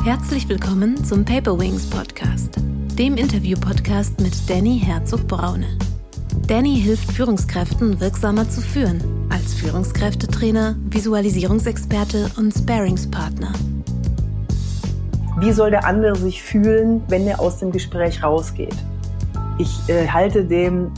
Herzlich willkommen zum Paper Wings Podcast, dem Interview-Podcast mit Danny Herzog-Braune. Danny hilft Führungskräften wirksamer zu führen, als Führungskräftetrainer, Visualisierungsexperte und Sparingspartner. Wie soll der andere sich fühlen, wenn er aus dem Gespräch rausgeht? Ich halte ihm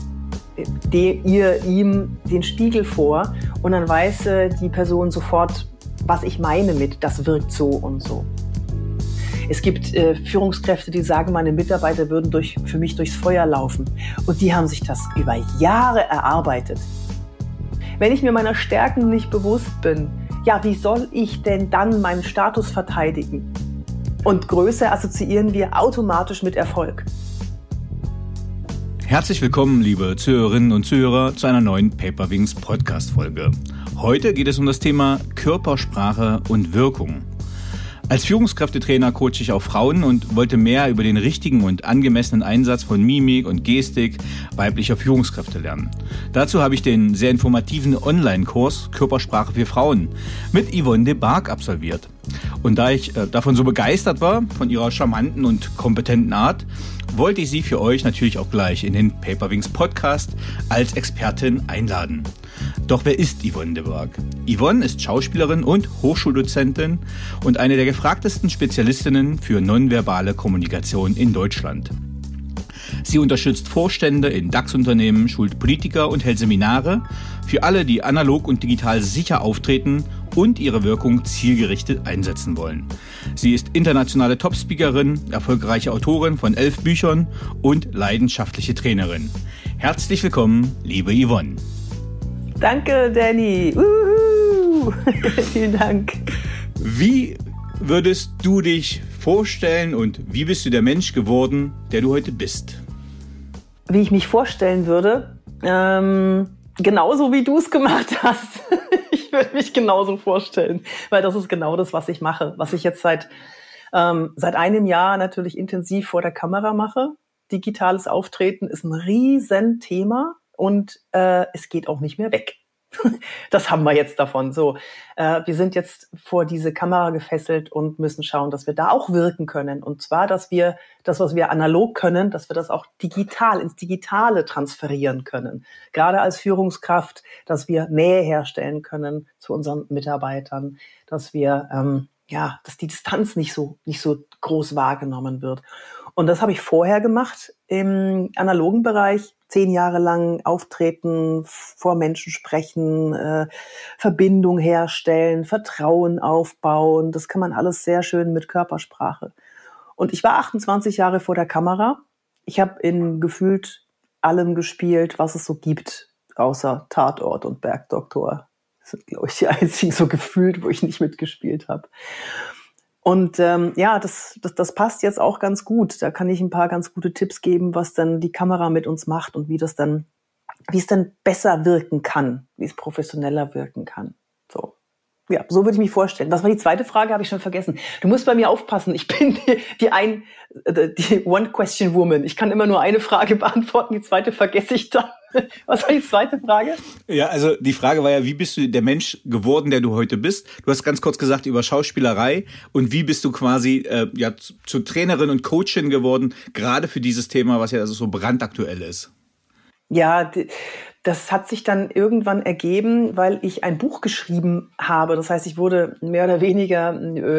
den Spiegel vor und dann weiß die Person sofort, was ich meine mit, das wirkt so und so. Es gibt Führungskräfte, die sagen, meine Mitarbeiter würden für mich durchs Feuer laufen. Und die haben sich das über Jahre erarbeitet. Wenn ich mir meiner Stärken nicht bewusst bin, ja, wie soll ich denn dann meinen Status verteidigen? Und Größe assoziieren wir automatisch mit Erfolg. Herzlich willkommen, liebe Zuhörerinnen und Zuhörer, zu einer neuen Paper Wings Podcast-Folge. Heute geht es um das Thema Körpersprache und Wirkung. Als Führungskräftetrainer coache ich auch Frauen und wollte mehr über den richtigen und angemessenen Einsatz von Mimik und Gestik weiblicher Führungskräfte lernen. Dazu habe ich den sehr informativen Online-Kurs Körpersprache für Frauen mit Yvonne de Barg absolviert. Und da ich davon so begeistert war, von ihrer charmanten und kompetenten Art, wollte ich sie für euch natürlich auch gleich in den Paper Wings Podcast als Expertin einladen. Doch wer ist Yvonne de Barg? Yvonne ist Schauspielerin und Hochschuldozentin und eine der gefragtesten Spezialistinnen für nonverbale Kommunikation in Deutschland. Sie unterstützt Vorstände in DAX-Unternehmen, schult Politiker und hält Seminare für alle, die analog und digital sicher auftreten und ihre Wirkung zielgerichtet einsetzen wollen. Sie ist internationale Topspeakerin, erfolgreiche Autorin von 11 Büchern und leidenschaftliche Trainerin. Herzlich willkommen, liebe Yvonne. Danke, Danny. Vielen Dank. Wie würdest du dich vorstellen und wie bist du der Mensch geworden, der du heute bist? Wie ich mich vorstellen würde? Genauso wie du es gemacht hast. Ich würde mich genauso vorstellen, weil das ist genau das, was ich mache. Was ich jetzt seit einem Jahr natürlich intensiv vor der Kamera mache. Digitales Auftreten ist ein Riesenthema und es geht auch nicht mehr weg. Das haben wir jetzt davon. So, wir sind jetzt vor diese Kamera gefesselt und müssen schauen, dass wir da auch wirken können. Und zwar, dass wir das, was wir analog können, dass wir das auch digital ins Digitale transferieren können. Gerade als Führungskraft, dass wir Nähe herstellen können zu unseren Mitarbeitern, dass wir dass die Distanz nicht so groß wahrgenommen wird. Und das habe ich vorher gemacht im analogen Bereich. 10 Jahre lang auftreten, vor Menschen sprechen, Verbindung herstellen, Vertrauen aufbauen. Das kann man alles sehr schön mit Körpersprache. Und ich war 28 Jahre vor der Kamera. Ich habe in gefühlt allem gespielt, was es so gibt, außer Tatort und Bergdoktor. Das sind, glaube ich, die einzigen so gefühlt, wo ich nicht mitgespielt habe. Und das passt jetzt auch ganz gut. Da kann ich ein paar ganz gute Tipps geben, was dann die Kamera mit uns macht und wie es dann besser wirken kann, wie es professioneller wirken kann. So. Ja, so würde ich mich vorstellen. Was war die zweite Frage? Habe ich schon vergessen. Du musst bei mir aufpassen. Ich bin die One-Question-Woman. Ich kann immer nur eine Frage beantworten. Die zweite vergesse ich dann. Was war die zweite Frage? Ja, also die Frage war ja, wie bist du der Mensch geworden, der du heute bist? Du hast ganz kurz gesagt über Schauspielerei und wie bist du quasi zur Trainerin und Coachin geworden, gerade für dieses Thema, was ja also so brandaktuell ist. Ja, das hat sich dann irgendwann ergeben, weil ich ein Buch geschrieben habe. Das heißt, ich wurde mehr oder weniger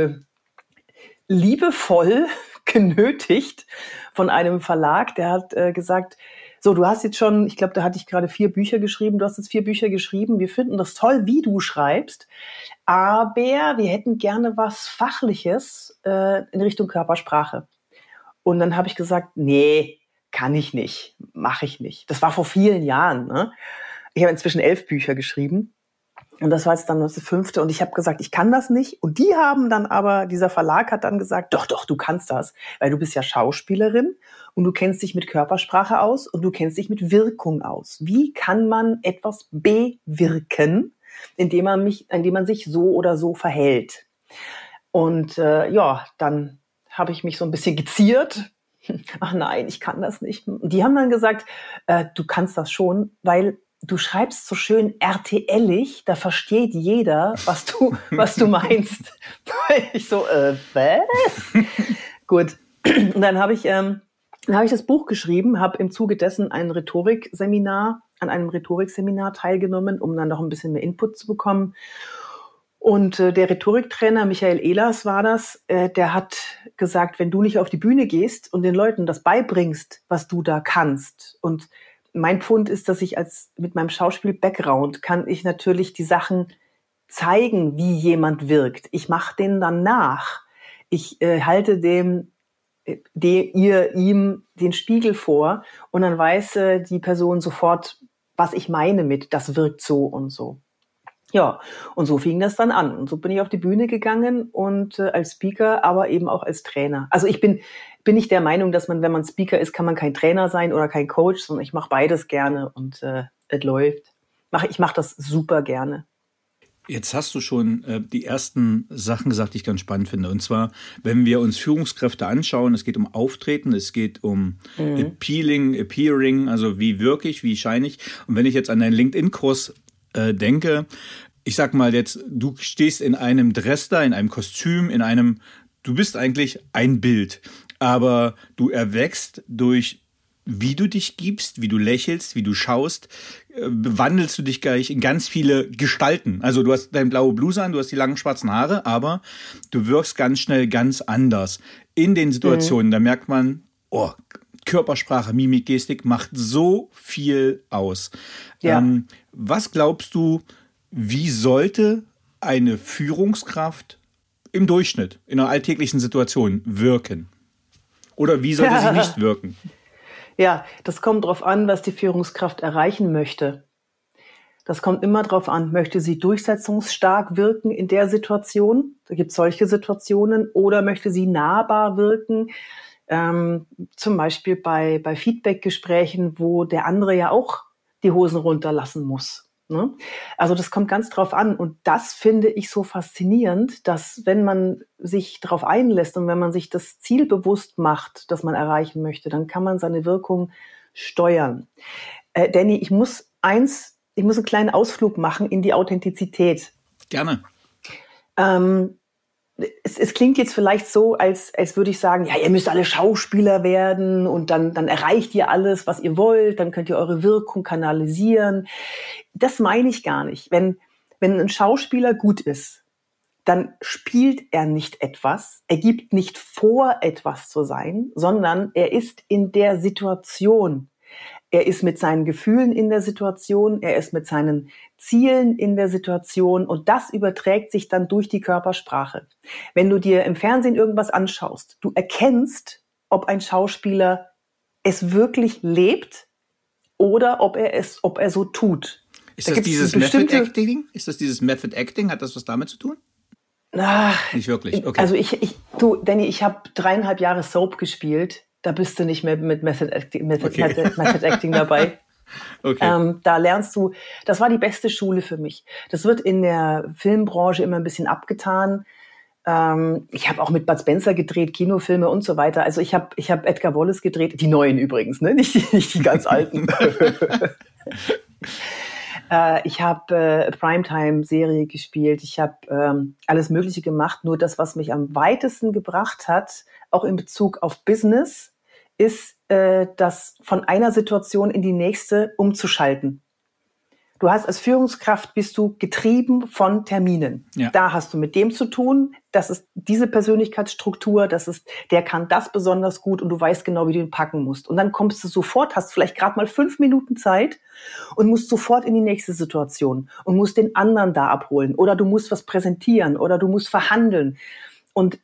liebevoll genötigt von einem Verlag. Der hat gesagt, so, du hast jetzt schon, ich glaube, da hatte ich gerade 4 Bücher geschrieben. Du hast jetzt 4 Bücher geschrieben. Wir finden das toll, wie du schreibst. Aber wir hätten gerne was Fachliches in Richtung Körpersprache. Und dann habe ich gesagt, nee, kann ich nicht, mache ich nicht. Das war vor vielen Jahren. Ne? Ich habe inzwischen 11 Bücher geschrieben. Und das war jetzt dann das 5. Und ich habe gesagt, ich kann das nicht. Und dieser Verlag hat dann gesagt, doch, du kannst das. Weil du bist ja Schauspielerin und du kennst dich mit Körpersprache aus und du kennst dich mit Wirkung aus. Wie kann man etwas bewirken, indem man sich so oder so verhält? Und dann habe ich mich so ein bisschen geziert. Ach nein, ich kann das nicht. Und die haben dann gesagt, du kannst das schon, weil du schreibst so schön RTL-ig, da versteht jeder, was du meinst. Ich so, was? Gut. Und dann habe ich das Buch geschrieben, habe im Zuge dessen an einem Rhetorikseminar teilgenommen, um dann noch ein bisschen mehr Input zu bekommen. Und der Rhetoriktrainer, Michael Ehlers war das, der hat gesagt, wenn du nicht auf die Bühne gehst und den Leuten das beibringst, was du da kannst. Und mein Pfund ist, dass ich mit meinem Schauspiel-Background kann ich natürlich die Sachen zeigen, wie jemand wirkt. Ich mache denen dann nach. Ich halte ihm den Spiegel vor und dann weiß die Person sofort, was ich meine mit, das wirkt so und so. Ja, und so fing das dann an. Und so bin ich auf die Bühne gegangen und als Speaker, aber eben auch als Trainer. Also ich bin nicht der Meinung, dass man, wenn man Speaker ist, kann man kein Trainer sein oder kein Coach, sondern ich mache beides gerne und es läuft. Ich mache das super gerne. Jetzt hast du schon die ersten Sachen gesagt, die ich ganz spannend finde. Und zwar, wenn wir uns Führungskräfte anschauen, es geht um Auftreten, es geht um Appearing, also wie wirke ich, wie scheine ich. Und wenn ich jetzt an deinen LinkedIn-Kurs denke, ich sag mal jetzt, du stehst in einem Dress da, in einem Kostüm, du bist eigentlich ein Bild, aber du erwächst durch, wie du dich gibst, wie du lächelst, wie du schaust, wandelst du dich gleich in ganz viele Gestalten. Also du hast deine blaue Bluse an, du hast die langen schwarzen Haare, aber du wirkst ganz schnell ganz anders. In den Situationen, da merkt man, Körpersprache, Mimik, Gestik macht so viel aus. Ja. Was glaubst du, wie sollte eine Führungskraft im Durchschnitt in einer alltäglichen Situation wirken? Oder wie sollte sie nicht wirken? Ja, das kommt drauf an, was die Führungskraft erreichen möchte. Das kommt immer drauf an, möchte sie durchsetzungsstark wirken in der Situation? Da gibt es solche Situationen. Oder möchte sie nahbar wirken? Zum Beispiel bei Feedback-Gesprächen, wo der andere ja auch die Hosen runterlassen muss. Ne? Also das kommt ganz drauf an. Und das finde ich so faszinierend, dass wenn man sich darauf einlässt und wenn man sich das Ziel bewusst macht, das man erreichen möchte, dann kann man seine Wirkung steuern. Danny, ich muss einen kleinen Ausflug machen in die Authentizität. Gerne. Es klingt jetzt vielleicht so, als würde ich sagen, ja, ihr müsst alle Schauspieler werden und dann erreicht ihr alles, was ihr wollt, dann könnt ihr eure Wirkung kanalisieren. Das meine ich gar nicht. Wenn ein Schauspieler gut ist, dann spielt er nicht etwas, er gibt nicht vor, etwas zu sein, sondern er ist in der Situation. Er ist mit seinen Gefühlen in der Situation, er ist mit seinen Zielen in der Situation und das überträgt sich dann durch die Körpersprache. Wenn du dir im Fernsehen irgendwas anschaust, du erkennst, ob ein Schauspieler es wirklich lebt oder ob er so tut. Ist das dieses Method Acting? Dieses Method Acting? Hat das was damit zu tun? Nicht wirklich, okay. Also Danny, ich habe 3,5 Jahre Soap gespielt. Da bist du nicht mehr mit Method Acting dabei. Okay. Da lernst du, das war die beste Schule für mich. Das wird in der Filmbranche immer ein bisschen abgetan. Ich habe auch mit Bud Spencer gedreht, Kinofilme und so weiter. Also ich hab Edgar Wallace gedreht, die neuen übrigens, ne? nicht die ganz alten. Ich habe Primetime-Serie gespielt, ich habe alles Mögliche gemacht. Nur das, was mich am weitesten gebracht hat, auch in Bezug auf Business, ist, das von einer Situation in die nächste umzuschalten. Du hast als Führungskraft, bist du getrieben von Terminen. Ja. Da hast du mit dem zu tun, das ist diese Persönlichkeitsstruktur, der kann das besonders gut und du weißt genau, wie du ihn packen musst. Und dann kommst du sofort, hast vielleicht gerade mal 5 Minuten Zeit und musst sofort in die nächste Situation und musst den anderen da abholen oder du musst was präsentieren oder du musst verhandeln. Und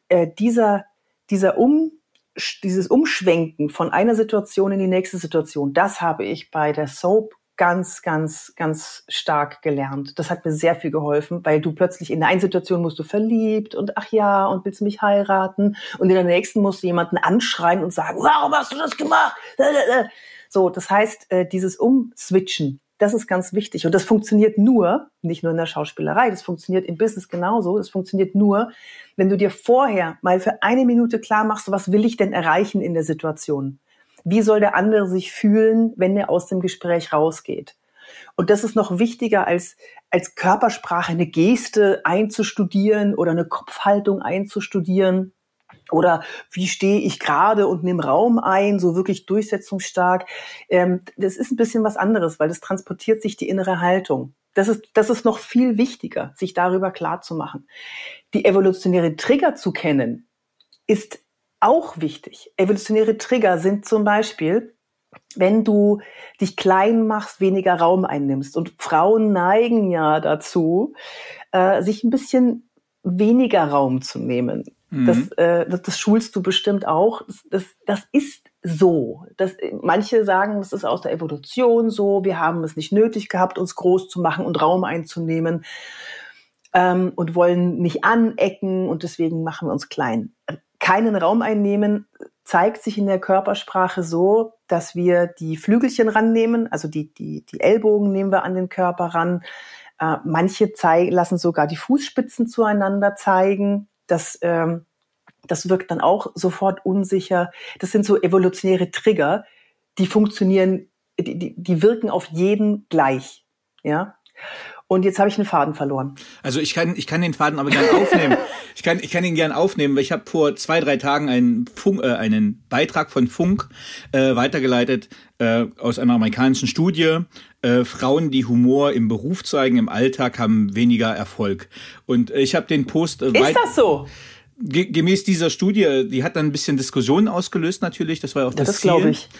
dieses Umschwenken von einer Situation in die nächste Situation, das habe ich bei der Soap ganz, ganz, ganz stark gelernt. Das hat mir sehr viel geholfen, weil du plötzlich in der einen Situation musst du verliebt und ach ja, und willst du mich heiraten? Und in der nächsten musst du jemanden anschreien und sagen, warum hast du das gemacht? So, das heißt, dieses Umswitchen, das ist ganz wichtig. Und das funktioniert nicht nur in der Schauspielerei, das funktioniert im Business genauso. Das funktioniert nur, wenn du dir vorher mal für 1 Minute klar machst, was will ich denn erreichen in der Situation? Wie soll der andere sich fühlen, wenn er aus dem Gespräch rausgeht? Und das ist noch wichtiger als Körpersprache eine Geste einzustudieren oder eine Kopfhaltung einzustudieren. Oder wie stehe ich gerade und nehme Raum ein, so wirklich durchsetzungsstark. Das ist ein bisschen was anderes, weil das transportiert sich die innere Haltung. Das ist noch viel wichtiger, sich darüber klar zu machen. Die evolutionäre Trigger zu kennen, ist auch wichtig. Evolutionäre Trigger sind zum Beispiel, wenn du dich klein machst, weniger Raum einnimmst. Und Frauen neigen ja dazu, sich ein bisschen weniger Raum zu nehmen. Das schulst du bestimmt auch. Das ist so. Manche sagen, das ist aus der Evolution so. Wir haben es nicht nötig gehabt, uns groß zu machen und Raum einzunehmen und wollen nicht anecken und deswegen machen wir uns klein. Keinen Raum einnehmen zeigt sich in der Körpersprache so, dass wir die Flügelchen rannehmen, also die Ellbogen nehmen wir an den Körper ran. Manche lassen sogar die Fußspitzen zueinander zeigen. Das wirkt dann auch sofort unsicher. Das sind so evolutionäre Trigger, die funktionieren, die wirken auf jeden gleich. Ja. Und jetzt habe ich einen Faden verloren. Also ich kann den Faden aber gerne aufnehmen. Ich kann ihn gerne aufnehmen, weil ich habe vor 2-3 Tagen einen Beitrag von Funk weitergeleitet aus einer amerikanischen Studie. Frauen, die Humor im Beruf zeigen, im Alltag, haben weniger Erfolg. Und ich habe den Post... Ist das so? Gemäß dieser Studie, die hat dann ein bisschen Diskussionen ausgelöst natürlich. Das war ja auch das Ziel. Das glaube ich.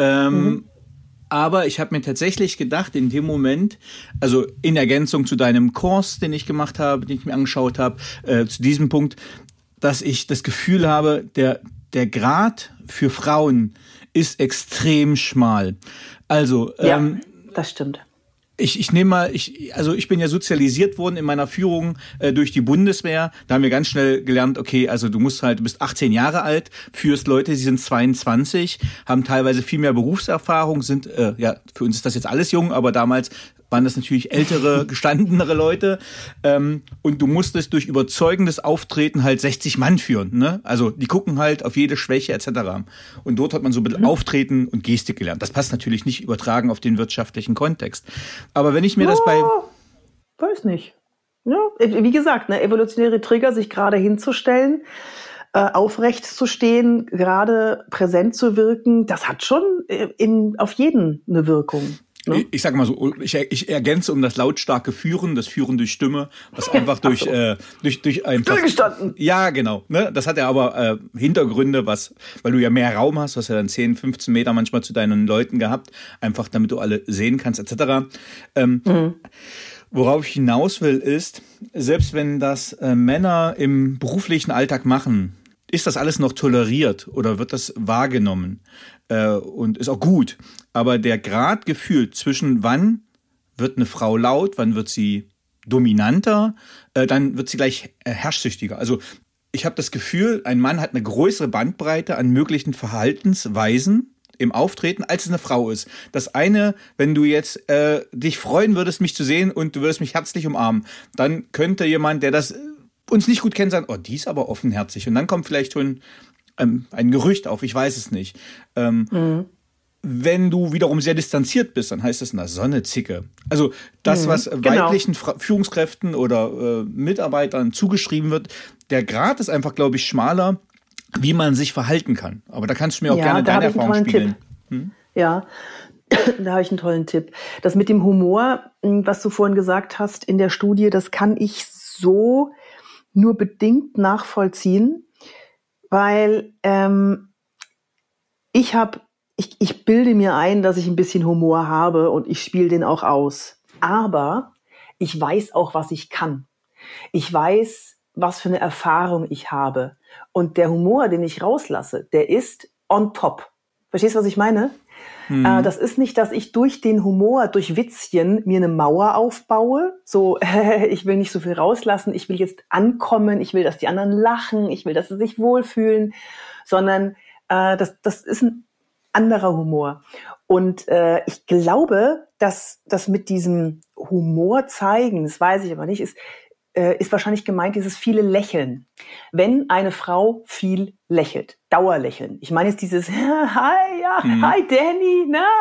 Aber ich habe mir tatsächlich gedacht, in dem Moment, also in Ergänzung zu deinem Kurs, den ich gemacht habe, den ich mir angeschaut habe, zu diesem Punkt, dass ich das Gefühl habe, der Grad für Frauen ist extrem schmal. Also ja, das stimmt. Ich nehme mal, ich bin ja sozialisiert worden in meiner Führung durch die Bundeswehr. Da haben wir ganz schnell gelernt, okay, also du bist 18 Jahre alt, führst Leute, die sind 22, haben teilweise viel mehr Berufserfahrung, sind, für uns ist das jetzt alles jung, aber damals waren das natürlich ältere, gestandenere Leute. Und du musstest durch überzeugendes Auftreten halt 60 Mann führen. Ne? Also die gucken halt auf jede Schwäche etc. Und dort hat man so ein bisschen Auftreten und Gestik gelernt. Das passt natürlich nicht übertragen auf den wirtschaftlichen Kontext. Aber wenn ich mir das weiß nicht. Ja, wie gesagt, evolutionäre Trigger, sich gerade hinzustellen, aufrecht zu stehen, gerade präsent zu wirken, das hat schon auf jeden eine Wirkung. Ne? Ich sage mal so, ich ergänze um das lautstarke Führen, das Führen durch Stimme, was einfach durch einfach... Stillgestanden. Ja, genau. Ne? Das hat ja aber Hintergründe, weil du ja mehr Raum hast, du hast ja dann 10, 15 Meter manchmal zu deinen Leuten gehabt, einfach damit du alle sehen kannst, etc. Worauf ich hinaus will, ist, selbst wenn das Männer im beruflichen Alltag machen, ist das alles noch toleriert oder wird das wahrgenommen und ist auch gut. Aber der Grad gefühlt zwischen wann wird eine Frau laut, wann wird sie dominanter, dann wird sie gleich herrschsüchtiger. Also ich habe das Gefühl, ein Mann hat eine größere Bandbreite an möglichen Verhaltensweisen im Auftreten, als es eine Frau ist. Das eine, wenn du jetzt dich freuen würdest, mich zu sehen und du würdest mich herzlich umarmen, dann könnte jemand, der das uns nicht gut kennt, sagen, oh, die ist aber offenherzig. Und dann kommt vielleicht schon ein Gerücht auf, ich weiß es nicht. Wenn du wiederum sehr distanziert bist, dann heißt das, na, Sonne, Zicke. Also das, was weiblichen Führungskräften oder Mitarbeitern zugeschrieben wird, der Grad ist einfach, glaube ich, schmaler, wie man sich verhalten kann. Aber da kannst du mir auch gerne deine Erfahrung spiegeln. Ja, da habe ich einen tollen Tipp. Das mit dem Humor, was du vorhin gesagt hast in der Studie, das kann ich so nur bedingt nachvollziehen, weil ich bilde mir ein, dass ich ein bisschen Humor habe und ich spiele den auch aus. Aber ich weiß auch, was ich kann. Ich weiß, was für eine Erfahrung ich habe. Und der Humor, den ich rauslasse, der ist on top. Verstehst du, was ich meine? Das ist nicht, dass ich durch den Humor, durch Witzchen mir eine Mauer aufbaue. So, ich will nicht so viel rauslassen, ich will jetzt ankommen, ich will, dass die anderen lachen, ich will, dass sie sich wohlfühlen. Sondern das ist ein anderer Humor. Und ich glaube, dass das mit diesem Humor zeigen, das weiß ich aber nicht, ist wahrscheinlich gemeint, dieses viele Lächeln. Wenn eine Frau viel lächelt, Dauerlächeln. Ich meine jetzt dieses Hi Danny, na,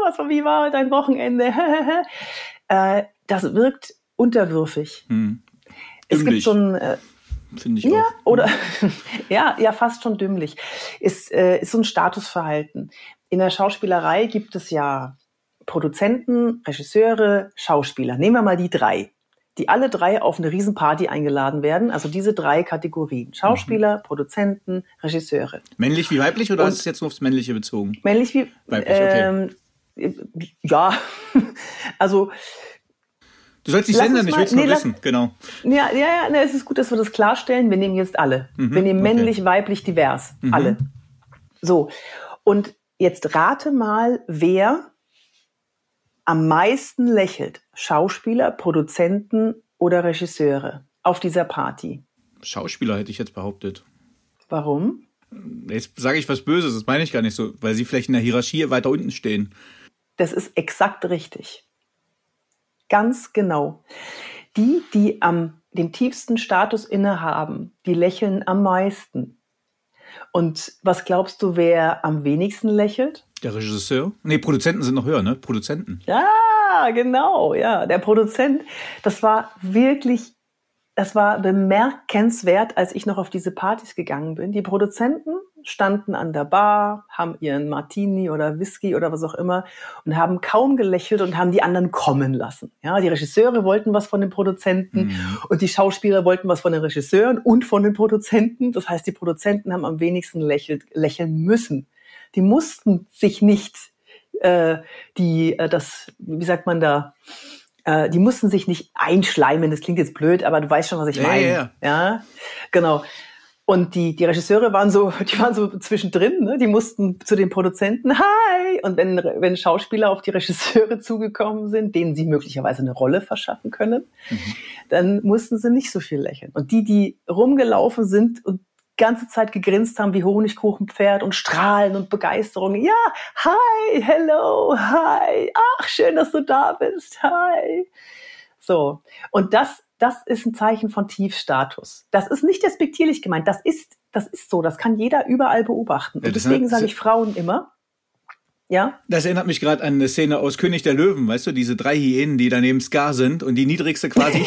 wie war dein Wochenende? Das wirkt unterwürfig. Es gibt so ein... Finde ich ja, auch. Oder ja, fast schon dümmlich. Ist so ein Statusverhalten. In der Schauspielerei gibt es ja Produzenten, Regisseure, Schauspieler. Nehmen wir mal die 3, die alle 3 auf eine Riesenparty eingeladen werden. Also diese 3 Kategorien. Schauspieler, Produzenten, Regisseure. Männlich wie weiblich oder hast du es jetzt nur aufs Männliche bezogen? Männlich wie weiblich, okay. Ja, also... Du sollst nicht gendern, ich will es nur wissen, genau. Ja, es ist gut, dass wir das klarstellen. Wir nehmen jetzt alle. Wir nehmen männlich, weiblich, divers. Alle. So. Und jetzt rate mal, wer am meisten lächelt. Schauspieler, Produzenten oder Regisseure auf dieser Party? Schauspieler hätte ich jetzt behauptet. Warum? Jetzt sage ich was Böses, das meine ich gar nicht so, weil sie vielleicht in der Hierarchie weiter unten stehen. Das ist exakt richtig. Ganz genau. Die den tiefsten Status innehaben, die lächeln am meisten. Und was glaubst du, wer am wenigsten lächelt? Der Regisseur? Nee, Produzenten sind noch höher, ne? Produzenten. Ja, genau, ja. Der Produzent, das war bemerkenswert, als ich noch auf diese Partys gegangen bin. Die Produzenten standen an der Bar, haben ihren Martini oder Whisky oder was auch immer und haben kaum gelächelt und haben die anderen kommen lassen. Ja, die Regisseure wollten was von den Produzenten und die Schauspieler wollten was von den Regisseuren und von den Produzenten. Das heißt, die Produzenten haben am wenigsten lächeln müssen. Die mussten sich nicht die mussten sich nicht einschleimen, das klingt jetzt blöd, aber du weißt schon, was ich meine. Ja, genau. Und die Regisseure waren so zwischendrin, ne? Die mussten zu den Produzenten, hi! Und wenn Schauspieler auf die Regisseure zugekommen sind, denen sie möglicherweise eine Rolle verschaffen können, dann mussten sie nicht so viel lächeln. Und die rumgelaufen sind und ganze Zeit gegrinst haben wie Honigkuchenpferd und Strahlen und Begeisterung. Ja, hi, hello, hi, ach, schön, dass du da bist, hi. So, und das ist ein Zeichen von Tiefstatus. Das ist nicht despektierlich gemeint, das ist so, das kann jeder überall beobachten. Und deswegen sage ich Frauen immer, ja? Das erinnert mich gerade an eine Szene aus König der Löwen, weißt du, diese 3 Hyänen, die daneben Scar sind und die niedrigste quasi.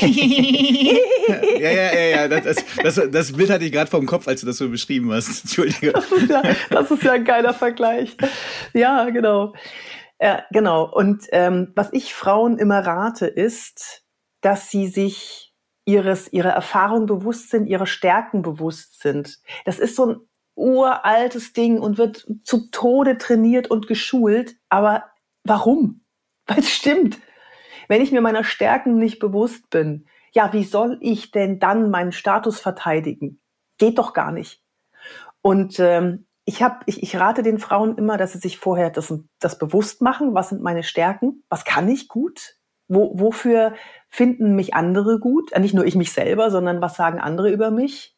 Ja, das Bild hatte ich gerade vor dem Kopf, als du das so beschrieben hast. Entschuldige. Das ist ja ein geiler Vergleich. Ja, genau. Genau. Und was ich Frauen immer rate, ist, dass sie sich ihrer Erfahrung bewusst sind, ihrer Stärken bewusst sind. Das ist so ein uraltes Ding und wird zu Tode trainiert und geschult. Aber warum? Weil es stimmt. Wenn ich mir meiner Stärken nicht bewusst bin, ja, wie soll ich denn dann meinen Status verteidigen? Geht doch gar nicht. Und ich rate den Frauen immer, dass sie sich vorher das bewusst machen. Was sind meine Stärken? Was kann ich gut? Wofür finden mich andere gut? Nicht nur ich mich selber, sondern was sagen andere über mich?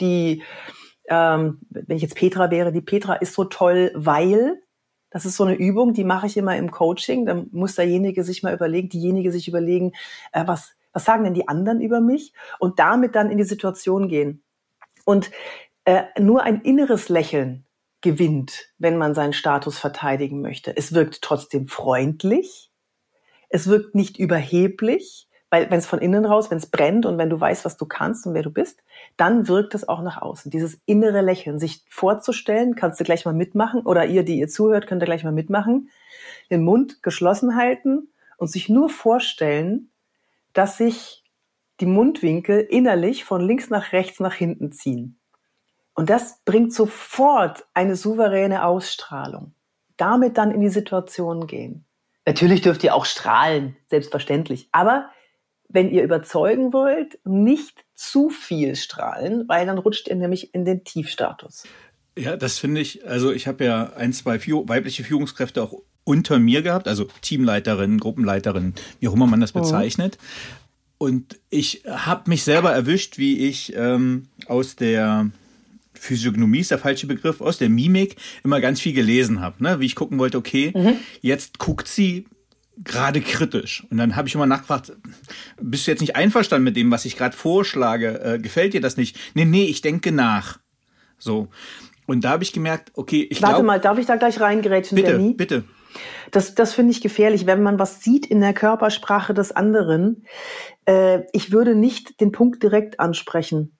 Wenn ich jetzt Petra wäre, die Petra ist so toll, weil, das ist so eine Übung, die mache ich immer im Coaching, da muss diejenige sich überlegen, was sagen denn die anderen über mich? Und damit dann in die Situation gehen. Und nur ein inneres Lächeln gewinnt, wenn man seinen Status verteidigen möchte. Es wirkt trotzdem freundlich, es wirkt nicht überheblich, weil wenn es von innen raus, wenn es brennt und wenn du weißt, was du kannst und wer du bist, dann wirkt es auch nach außen. Dieses innere Lächeln, sich vorzustellen, kannst du gleich mal mitmachen oder ihr, die ihr zuhört, könnt ihr gleich mal mitmachen, den Mund geschlossen halten und sich nur vorstellen, dass sich die Mundwinkel innerlich von links nach rechts nach hinten ziehen. Und das bringt sofort eine souveräne Ausstrahlung. Damit dann in die Situation gehen. Natürlich dürft ihr auch strahlen, selbstverständlich. Aber wenn ihr überzeugen wollt, nicht zu viel strahlen, weil dann rutscht ihr nämlich in den Tiefstatus. Ja, das finde ich, also ich habe ja 1, 2 weibliche Führungskräfte auch unter mir gehabt, also Teamleiterinnen, Gruppenleiterinnen, wie auch immer man das bezeichnet. Und ich habe mich selber erwischt, wie ich aus der Physiognomie ist der falsche Begriff, aus der Mimik immer ganz viel gelesen habe, ne? Wie ich gucken wollte, okay, jetzt guckt sie gerade kritisch. Und dann habe ich immer nachgefragt, bist du jetzt nicht einverstanden mit dem, was ich gerade vorschlage? Gefällt dir das nicht? Nee, ich denke nach. So. Und da habe ich gemerkt, okay, Warte mal, darf ich da gleich reingrätschen, Danny? Bitte. Das finde ich gefährlich, wenn man was sieht in der Körpersprache des anderen. Ich würde nicht den Punkt direkt ansprechen.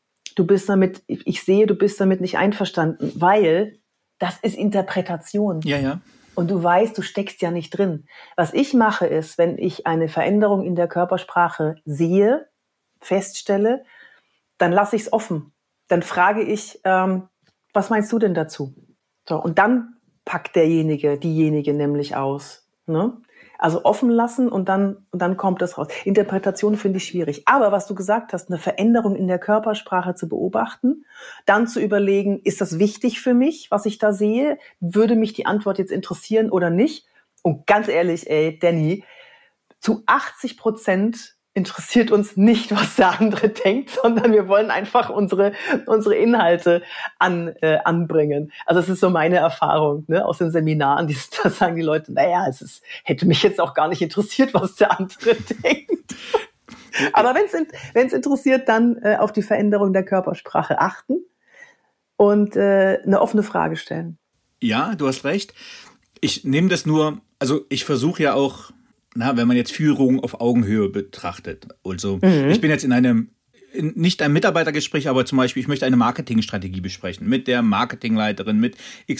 Ich sehe, du bist damit nicht einverstanden, weil das ist Interpretation. Ja. Und du weißt, du steckst ja nicht drin. Was ich mache ist, wenn ich eine Veränderung in der Körpersprache sehe, feststelle, dann lasse ich es offen. Dann frage ich, was meinst du denn dazu? So, und dann packt diejenige nämlich aus. Ne? Also offen lassen und dann kommt das raus. Interpretation finde ich schwierig. Aber was du gesagt hast, eine Veränderung in der Körpersprache zu beobachten, dann zu überlegen, ist das wichtig für mich, was ich da sehe? Würde mich die Antwort jetzt interessieren oder nicht? Und ganz ehrlich, Danny, zu 80% interessiert uns nicht, was der andere denkt, sondern wir wollen einfach unsere Inhalte anbringen. Also das ist so meine Erfahrung, ne, aus den Seminaren. Da sagen die Leute, naja, hätte mich jetzt auch gar nicht interessiert, was der andere denkt. Aber wenn es interessiert, dann auf die Veränderung der Körpersprache achten und eine offene Frage stellen. Ja, du hast recht. Ich nehme das nur, also ich versuche ja auch, wenn man jetzt Führung auf Augenhöhe betrachtet. Also ich bin jetzt nicht ein Mitarbeitergespräch, aber zum Beispiel, ich möchte eine Marketingstrategie besprechen mit der Marketingleiterin, mit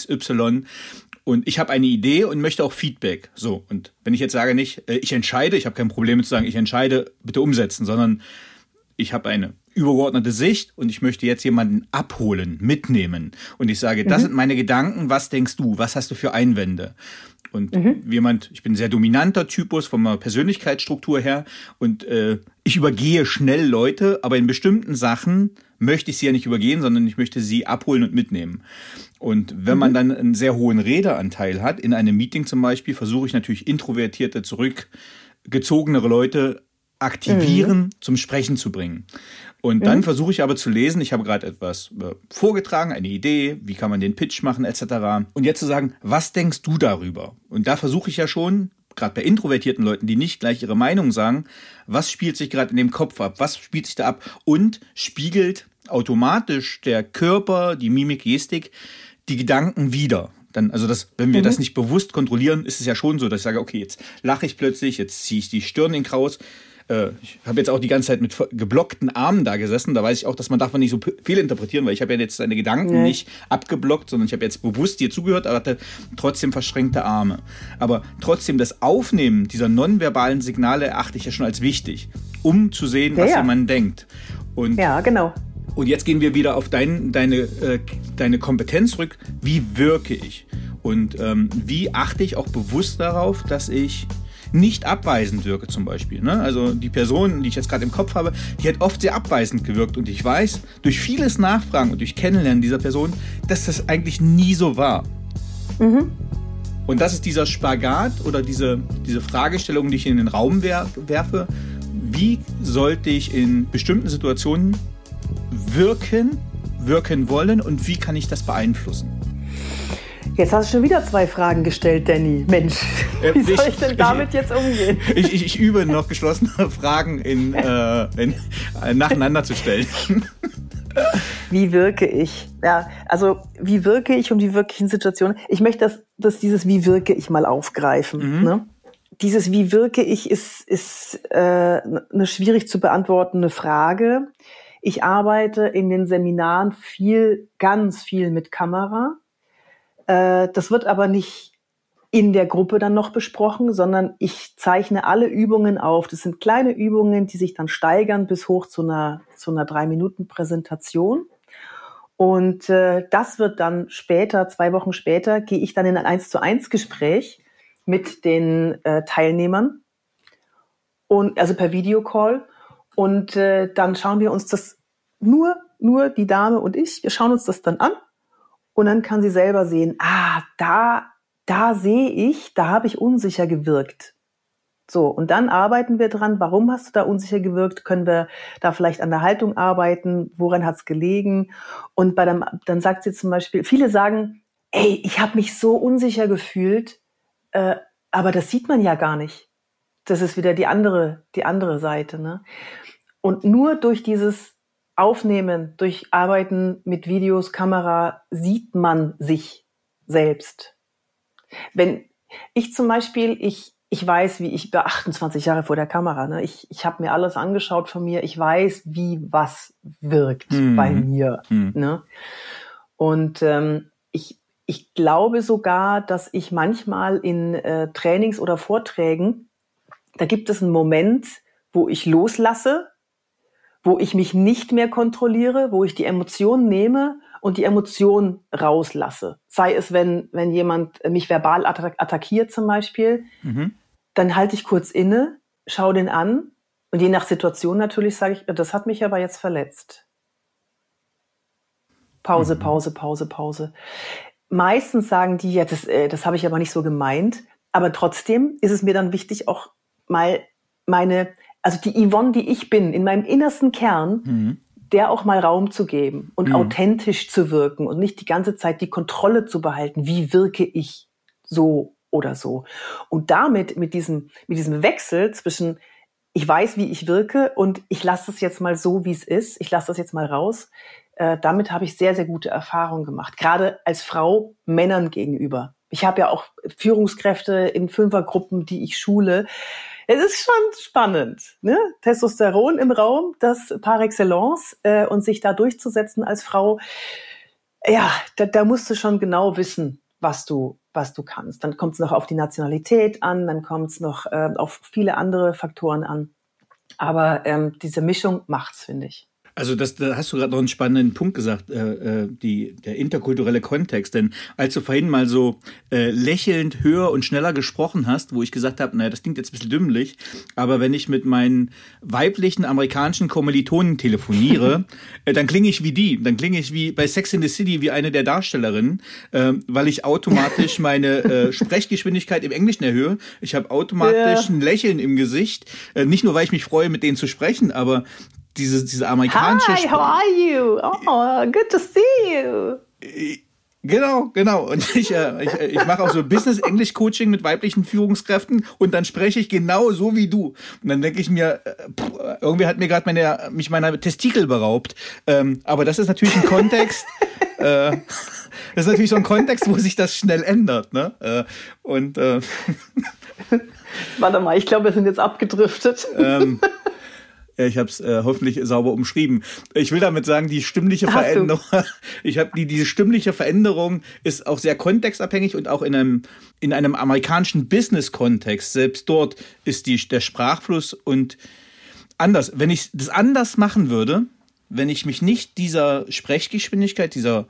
XY. Und ich habe eine Idee und möchte auch Feedback. So, und wenn ich jetzt sage nicht, ich entscheide, ich habe kein Problem mit zu sagen, ich entscheide, bitte umsetzen, sondern ich habe eine übergeordnete Sicht und ich möchte jetzt jemanden abholen, mitnehmen. Und ich sage, das sind meine Gedanken, was denkst du, was hast du für Einwände? Und ich bin ein sehr dominanter Typus von meiner Persönlichkeitsstruktur her und ich übergehe schnell Leute, aber in bestimmten Sachen möchte ich sie ja nicht übergehen, sondern ich möchte sie abholen und mitnehmen. Und wenn man dann einen sehr hohen Redeanteil hat, in einem Meeting zum Beispiel, versuche ich natürlich introvertierte, zurückgezogenere Leute aktivieren, zum Sprechen zu bringen. Und dann versuche ich aber zu lesen, ich habe gerade etwas vorgetragen, eine Idee, wie kann man den Pitch machen, etc. Und jetzt zu sagen, was denkst du darüber? Und da versuche ich ja schon, gerade bei introvertierten Leuten, die nicht gleich ihre Meinung sagen, was spielt sich gerade in dem Kopf ab, was spielt sich da ab und spiegelt automatisch der Körper, die Mimik, Gestik, die Gedanken wider. Dann, also wenn wir das nicht bewusst kontrollieren, ist es ja schon so, dass ich sage, okay, jetzt lache ich plötzlich, jetzt ziehe ich die Stirn in Kraus. Ich habe jetzt auch die ganze Zeit mit geblockten Armen da gesessen. Da weiß ich auch, dass man darf nicht so viel interpretieren, weil ich habe ja jetzt deine Gedanken nicht abgeblockt, sondern ich habe jetzt bewusst dir zugehört, aber hatte trotzdem verschränkte Arme. Aber trotzdem das Aufnehmen dieser nonverbalen Signale erachte ich ja schon als wichtig, um zu sehen, was jemand denkt. Und ja, genau. Und jetzt gehen wir wieder auf deine Kompetenz zurück. Wie wirke ich? Und wie achte ich auch bewusst darauf, dass ich nicht abweisend wirke zum Beispiel. Ne? Also die Person, die ich jetzt gerade im Kopf habe, die hat oft sehr abweisend gewirkt. Und ich weiß, durch vieles Nachfragen und durch Kennenlernen dieser Person, dass das eigentlich nie so war. Und das ist dieser Spagat oder diese Fragestellung, die ich in den Raum werfe. Wie sollte ich in bestimmten Situationen wirken wollen und wie kann ich das beeinflussen? Jetzt hast du schon wieder 2 Fragen gestellt, Danny. Mensch, wie soll ich denn damit jetzt umgehen? Ich übe noch geschlossene Fragen nacheinander zu stellen. Wie wirke ich? Ja, also wie wirke ich und wie wirke ich in Situationen? Ich möchte, dass dieses Wie wirke ich mal aufgreifen. Ne? Dieses Wie wirke ich ist eine schwierig zu beantwortende Frage. Ich arbeite in den Seminaren ganz viel mit Kamera. Das wird aber nicht in der Gruppe dann noch besprochen, sondern ich zeichne alle Übungen auf. Das sind kleine Übungen, die sich dann steigern bis hoch zu einer 3-Minuten-Präsentation. Und das wird dann später, 2 Wochen später, gehe ich dann in ein 1:1 Gespräch mit den Teilnehmern und also per Videocall. Und dann schauen wir uns das nur die Dame und ich, wir schauen uns das dann an. Und dann kann sie selber sehen, da sehe ich, da habe ich unsicher gewirkt. So, und dann arbeiten wir dran, warum hast du da unsicher gewirkt? Können wir da vielleicht an der Haltung arbeiten? Woran hat es gelegen? Und dann sagt sie zum Beispiel, viele sagen, ich habe mich so unsicher gefühlt, aber das sieht man ja gar nicht. Das ist wieder die andere Seite. Ne? Und nur durch dieses Aufnehmen, durch Arbeiten mit Videos, Kamera, sieht man sich selbst. Wenn Ich zum Beispiel, ich weiß, wie ich war 28 Jahre vor der Kamera. Ne? Ich habe mir alles angeschaut von mir. Ich weiß, wie was wirkt bei mir. Ne? Und ich glaube sogar, dass ich manchmal in Trainings oder Vorträgen, da gibt es einen Moment, wo ich loslasse, wo ich mich nicht mehr kontrolliere, wo ich die Emotion nehme und die Emotion rauslasse. Sei es, wenn jemand mich verbal attackiert zum Beispiel, dann halte ich kurz inne, schaue den an und je nach Situation natürlich sage ich, das hat mich aber jetzt verletzt. Pause, Pause, Pause, Pause. Meistens sagen die, ja, das habe ich aber nicht so gemeint, aber trotzdem ist es mir dann wichtig, auch mal also die Yvonne, die ich bin, in meinem innersten Kern, der auch mal Raum zu geben und authentisch zu wirken und nicht die ganze Zeit die Kontrolle zu behalten, wie wirke ich so oder so. Und damit, mit diesem Wechsel zwischen, ich weiß, wie ich wirke und ich lasse es jetzt mal so, wie es ist, ich lasse das jetzt mal raus, damit habe ich sehr, sehr gute Erfahrungen gemacht. Gerade als Frau Männern gegenüber. Ich habe ja auch Führungskräfte in 5er-Gruppen, die ich schule. Es ist schon spannend, ne? Testosteron im Raum, das par excellence, und sich da durchzusetzen als Frau, ja, da musst du schon genau wissen, was du kannst. Dann kommt es noch auf die Nationalität an, dann kommt es noch auf viele andere Faktoren an. Aber diese Mischung macht's, finde ich. Also da hast du gerade noch einen spannenden Punkt gesagt, der interkulturelle Kontext. Denn als du vorhin mal so lächelnd höher und schneller gesprochen hast, wo ich gesagt habe, naja, das klingt jetzt ein bisschen dümmlich, aber wenn ich mit meinen weiblichen amerikanischen Kommilitonen telefoniere, dann klinge ich wie die. Dann klinge ich wie bei Sex in the City wie eine der Darstellerinnen, weil ich automatisch meine Sprechgeschwindigkeit im Englischen erhöhe. Ich habe automatisch ein Lächeln im Gesicht. Nicht nur, weil ich mich freue, mit denen zu sprechen, aber diese amerikanische Hi, how are you? Oh, good to see you. Genau. Und ich mache auch so Business-Englisch-Coaching mit weiblichen Führungskräften und dann spreche ich genau so wie du. Und dann denke ich mir, irgendwie hat mir gerade mich meiner Testikel beraubt. Aber das ist natürlich ein Kontext. Das ist natürlich so ein Kontext, wo sich das schnell ändert, ne? Warte mal, ich glaube, wir sind jetzt abgedriftet. Ich habe es hoffentlich sauber umschrieben. Ich will damit sagen, die stimmliche Veränderung, diese stimmliche Veränderung ist auch sehr kontextabhängig und auch in einem amerikanischen Business-Kontext. Selbst dort ist der Sprachfluss und anders. Wenn ich das anders machen würde, wenn ich mich nicht dieser Sprechgeschwindigkeit, dieser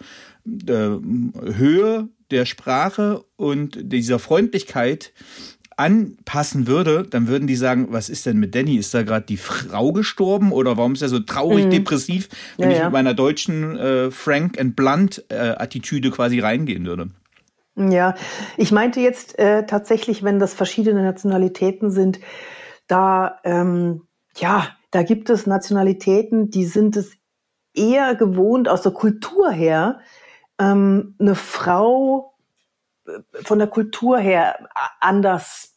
Höhe der Sprache und dieser Freundlichkeit anpassen würde, dann würden die sagen, was ist denn mit Danny? Ist da gerade die Frau gestorben oder warum ist er so traurig, depressiv, wenn ich mit meiner deutschen Frank and Blunt Attitüde quasi reingehen würde? Ja, ich meinte jetzt tatsächlich, wenn das verschiedene Nationalitäten sind, da gibt es Nationalitäten, die sind es eher gewohnt, aus der Kultur her, eine Frau von der Kultur her anders,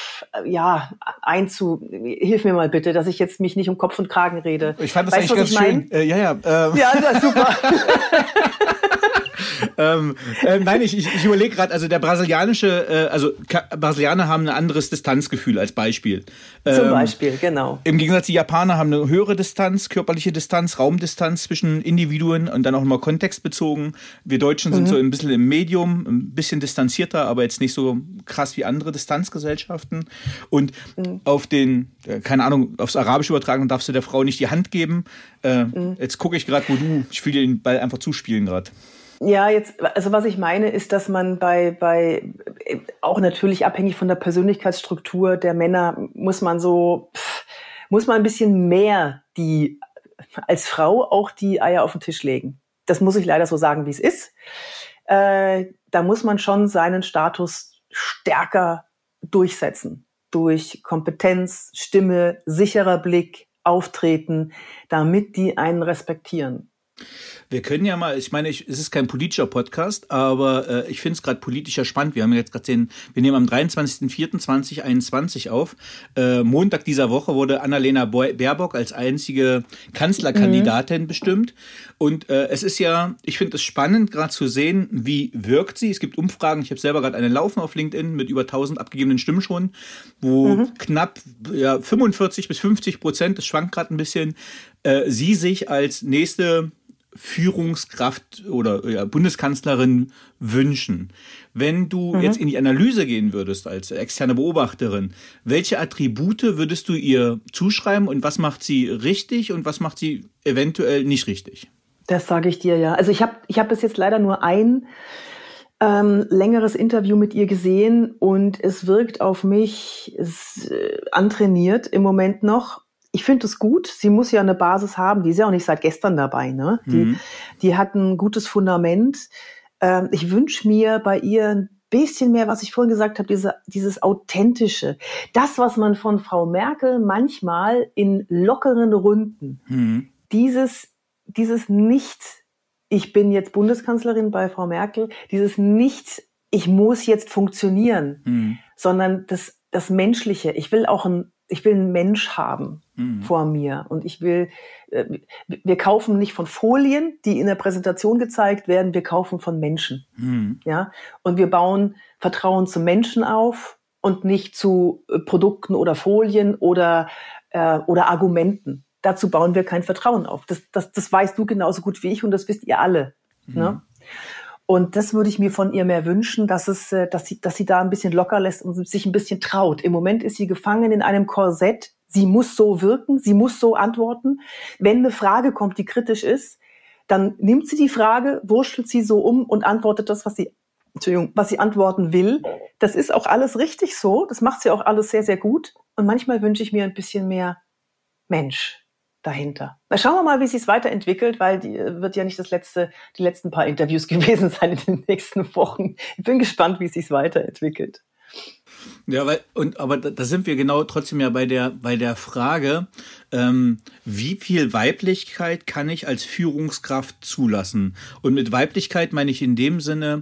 hilf mir mal bitte, dass ich jetzt mich nicht um Kopf und Kragen rede. Ich fand das eigentlich ganz schön. Ja, das ist super. Nein, ich überlege gerade, also der Brasilianer haben ein anderes Distanzgefühl als Beispiel. Zum Beispiel, genau. Im Gegensatz, die Japaner haben eine höhere Distanz, körperliche Distanz, Raumdistanz zwischen Individuen und dann auch mal kontextbezogen. Wir Deutschen sind so ein bisschen im Medium, ein bisschen distanzierter, aber jetzt nicht so krass wie andere Distanzgesellschaften. Und auf aufs Arabische übertragen, darfst du der Frau nicht die Hand geben. Jetzt gucke ich gerade, ich will dir den Ball einfach zuspielen gerade. Ja, also was ich meine, ist, dass man bei auch natürlich abhängig von der Persönlichkeitsstruktur der Männer muss man ein bisschen mehr als Frau auch die Eier auf den Tisch legen. Das muss ich leider so sagen, wie es ist. Da muss man schon seinen Status stärker durchsetzen. Durch Kompetenz, Stimme, sicherer Blick, Auftreten, damit die einen respektieren. Wir können ja mal, ich meine, es ist kein politischer Podcast, aber ich finde es gerade politischer spannend. Wir haben jetzt gerade wir nehmen am 23.04.2021 auf. Montag dieser Woche wurde Annalena Baerbock als einzige Kanzlerkandidatin bestimmt. Und es ist ja, ich finde es spannend, gerade zu sehen, wie wirkt sie. Es gibt Umfragen, ich habe selber gerade eine laufen auf LinkedIn mit über 1000 abgegebenen Stimmen schon, wo knapp 45-50%, das schwankt gerade ein bisschen, sie sich als nächste Führungskraft oder Bundeskanzlerin wünschen. Wenn du jetzt in die Analyse gehen würdest als externe Beobachterin, welche Attribute würdest du ihr zuschreiben und was macht sie richtig und was macht sie eventuell nicht richtig? Das sage ich dir ja. Also ich hab bis jetzt leider nur ein längeres Interview mit ihr gesehen und es wirkt auf mich antrainiert im Moment noch. Ich finde es gut. Sie muss ja eine Basis haben. Die ist ja auch nicht seit gestern dabei, ne? Die hat ein gutes Fundament. Ich wünsche mir bei ihr ein bisschen mehr, was ich vorhin gesagt habe, dieses Authentische. Das, was man von Frau Merkel manchmal in lockeren Runden, dieses nicht, ich bin jetzt Bundeskanzlerin bei Frau Merkel, dieses nicht, ich muss jetzt funktionieren, sondern das Menschliche. Ich will einen Mensch haben vor mir. Und wir kaufen nicht von Folien, die in der Präsentation gezeigt werden, wir kaufen von Menschen. Ja? Und wir bauen Vertrauen zu Menschen auf und nicht zu Produkten oder Folien oder Argumenten. Dazu bauen wir kein Vertrauen auf. Das weißt du genauso gut wie ich und das wisst ihr alle. Ne? Und das würde ich mir von ihr mehr wünschen, dass sie da ein bisschen locker lässt und sich ein bisschen traut. Im Moment ist sie gefangen in einem Korsett. Sie muss so wirken, sie muss so antworten. Wenn eine Frage kommt, die kritisch ist, dann nimmt sie die Frage, wurschtelt sie so um und antwortet das, was sie antworten will. Das ist auch alles richtig so. Das macht sie auch alles sehr, sehr gut. Und manchmal wünsche ich mir ein bisschen mehr Mensch dahinter. Schauen wir mal, wie sich es weiterentwickelt, weil die wird ja nicht die letzten paar Interviews gewesen sein in den nächsten Wochen. Ich bin gespannt, wie es sich weiterentwickelt. Ja, aber da sind wir genau trotzdem ja bei der Frage, wie viel Weiblichkeit kann ich als Führungskraft zulassen? Und mit Weiblichkeit meine ich in dem Sinne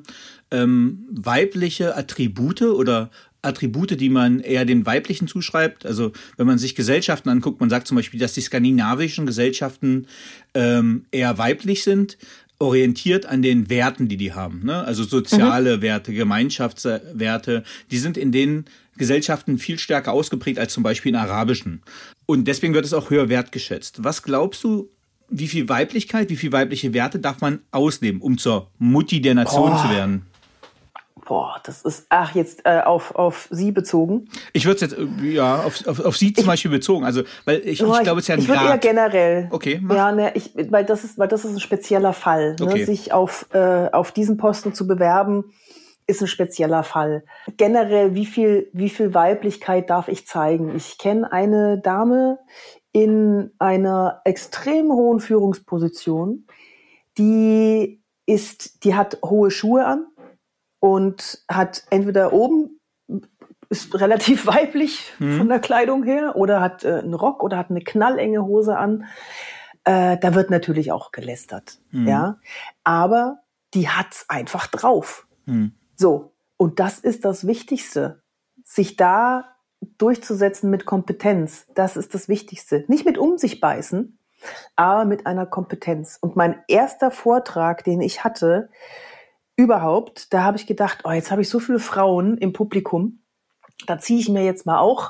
weibliche Attribute oder Attribute, die man eher den Weiblichen zuschreibt. Also wenn man sich Gesellschaften anguckt, man sagt zum Beispiel, dass die skandinavischen Gesellschaften eher weiblich sind, orientiert an den Werten, die haben. Ne? Also soziale Werte, Gemeinschaftswerte, die sind in den Gesellschaften viel stärker ausgeprägt als zum Beispiel in arabischen. Und deswegen wird es auch höher wertgeschätzt. Was glaubst du, wie viel Weiblichkeit, wie viel weibliche Werte darf man ausleben, um zur Mutti der Nation zu werden? Das ist, jetzt auf sie bezogen. Ich würde es jetzt, auf sie zum Beispiel bezogen. Also, weil ich glaube, es ist ja ein Ich würde eher generell. Okay, mach. Ja, weil das ist ein spezieller Fall. Okay. Ne? Sich auf diesen Posten zu bewerben, ist ein spezieller Fall. Generell, wie viel Weiblichkeit darf ich zeigen? Ich kenne eine Dame in einer extrem hohen Führungsposition, die hat hohe Schuhe an und hat entweder oben, ist relativ weiblich von der Kleidung her, oder hat einen Rock oder hat eine knallenge Hose an. Da wird natürlich auch gelästert. Ja, aber die hat's einfach drauf. So, und das ist das Wichtigste, sich da durchzusetzen mit Kompetenz. Das ist das Wichtigste. Nicht mit um sich beißen, aber mit einer Kompetenz. Und mein erster Vortrag, den ich hatte, überhaupt, da habe ich gedacht, jetzt habe ich so viele Frauen im Publikum, da ziehe ich mir jetzt mal auch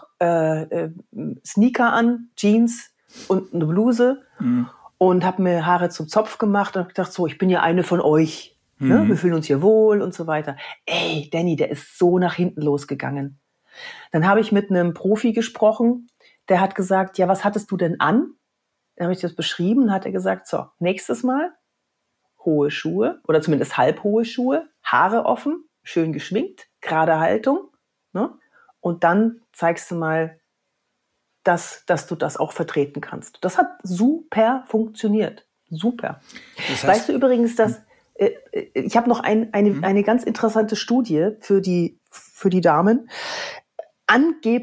Sneaker an, Jeans und eine Bluse und habe mir Haare zum Zopf gemacht und habe gedacht, so, ich bin ja eine von euch. Ne? Wir fühlen uns hier wohl und so weiter. Ey, Danny, der ist so nach hinten losgegangen. Dann habe ich mit einem Profi gesprochen, der hat gesagt, ja, was hattest du denn an? Dann habe ich das beschrieben und hat er gesagt, so, nächstes Mal hohe Schuhe oder zumindest halbhohe Schuhe, Haare offen, schön geschminkt, gerade Haltung, ne? Und dann zeigst du mal, dass du das auch vertreten kannst. Das hat super funktioniert. Super. Das heißt, weißt du übrigens, dass ich habe noch eine ganz interessante Studie für die Damen.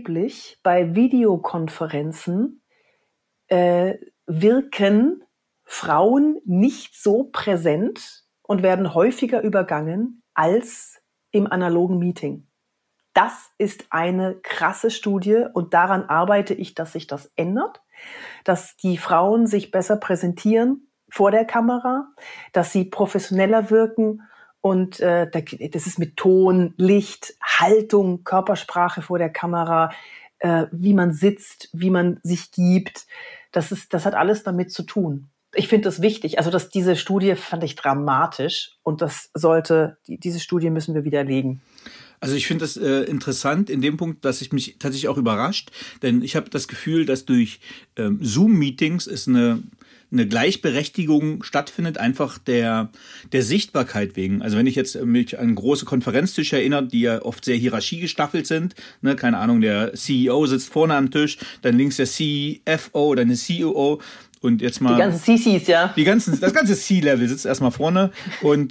Angeblich bei Videokonferenzen wirken Frauen nicht so präsent und werden häufiger übergangen als im analogen Meeting. Das ist eine krasse Studie und daran arbeite ich, dass sich das ändert, dass die Frauen sich besser präsentieren vor der Kamera, dass sie professioneller wirken und das ist mit Ton, Licht, Haltung, Körpersprache vor der Kamera, wie man sitzt, wie man sich gibt. Das hat alles damit zu tun. Ich finde das wichtig. Also diese Studie fand ich dramatisch und diese Studie müssen wir widerlegen. Also ich finde das interessant in dem Punkt, dass ich mich tatsächlich auch überrascht, denn ich habe das Gefühl, dass durch Zoom-Meetings es eine Gleichberechtigung stattfindet, einfach der Sichtbarkeit wegen. Also wenn ich jetzt mich an große Konferenztische erinnere, die ja oft sehr hierarchiegestaffelt sind, ne, keine Ahnung, der CEO sitzt vorne am Tisch, dann links der CFO, dann der COO und jetzt mal... Die ganzen CCs, ja. Das ganze C-Level sitzt erstmal vorne und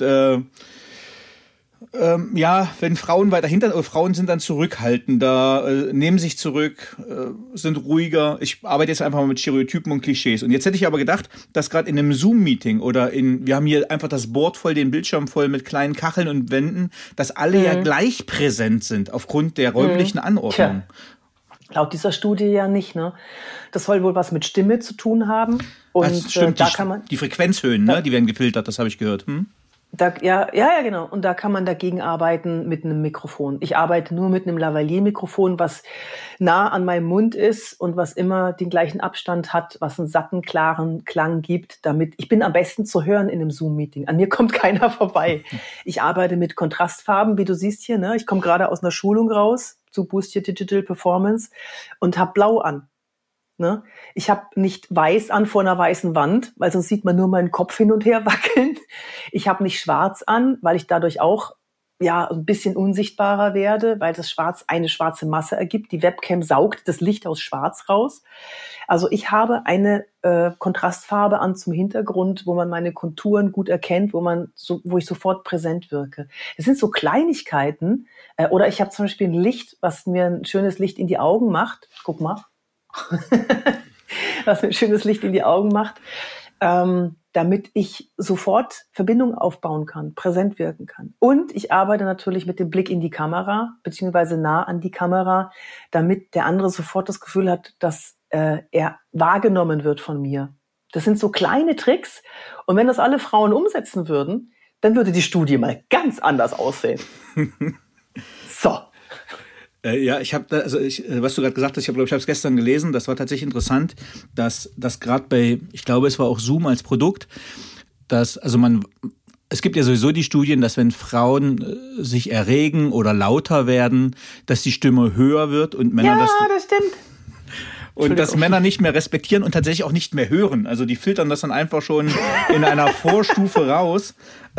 wenn Frauen weiter hinter, Frauen sind dann zurückhaltender, nehmen sich zurück, sind ruhiger. Ich arbeite jetzt einfach mal mit Stereotypen und Klischees. Und jetzt hätte ich aber gedacht, dass gerade in einem Zoom-Meeting oder wir haben hier einfach das Board voll, den Bildschirm voll mit kleinen Kacheln und Wänden, dass alle ja gleich präsent sind aufgrund der räumlichen Anordnung. Tja. Laut dieser Studie ja nicht, ne? Das soll wohl was mit Stimme zu tun haben. Und das stimmt, die Frequenzhöhen, ne? Die werden gefiltert, das habe ich gehört. Ja, genau. Und da kann man dagegen arbeiten mit einem Mikrofon. Ich arbeite nur mit einem Lavalier-Mikrofon, was nah an meinem Mund ist und was immer den gleichen Abstand hat, was einen satten, klaren Klang gibt, damit ich bin am besten zu hören in einem Zoom-Meeting. An mir kommt keiner vorbei. Ich arbeite mit Kontrastfarben, wie du siehst hier, ne? Ich komme gerade aus einer Schulung raus zu Boost Your Digital Performance und habe blau an. Ne? Ich habe nicht weiß an vor einer weißen Wand, weil sonst sieht man nur meinen Kopf hin und her wackeln. Ich habe nicht schwarz an, weil ich dadurch auch ein bisschen unsichtbarer werde, weil das Schwarz eine schwarze Masse ergibt. Die Webcam saugt das Licht aus Schwarz raus. Also ich habe eine Kontrastfarbe an zum Hintergrund, wo man meine Konturen gut erkennt, wo ich sofort präsent wirke. Es sind so Kleinigkeiten. Oder ich habe zum Beispiel ein Licht, was mir ein schönes Licht in die Augen macht. Guck mal. Was mir ein schönes Licht in die Augen macht, damit ich sofort Verbindung aufbauen kann, präsent wirken kann. Und ich arbeite natürlich mit dem Blick in die Kamera, beziehungsweise nah an die Kamera, damit der andere sofort das Gefühl hat, dass er wahrgenommen wird von mir. Das sind so kleine Tricks. Und wenn das alle Frauen umsetzen würden, dann würde die Studie mal ganz anders aussehen. So. Ja, was du gerade gesagt hast, ich habe es gestern gelesen, das war tatsächlich interessant, dass gerade bei, ich glaube, es war auch Zoom als Produkt, es gibt ja sowieso die Studien, dass wenn Frauen sich erregen oder lauter werden, dass die Stimme höher wird und Männer das stimmt. Und dass Männer nicht mehr respektieren und tatsächlich auch nicht mehr hören. Also die filtern das dann einfach schon in einer Vorstufe raus.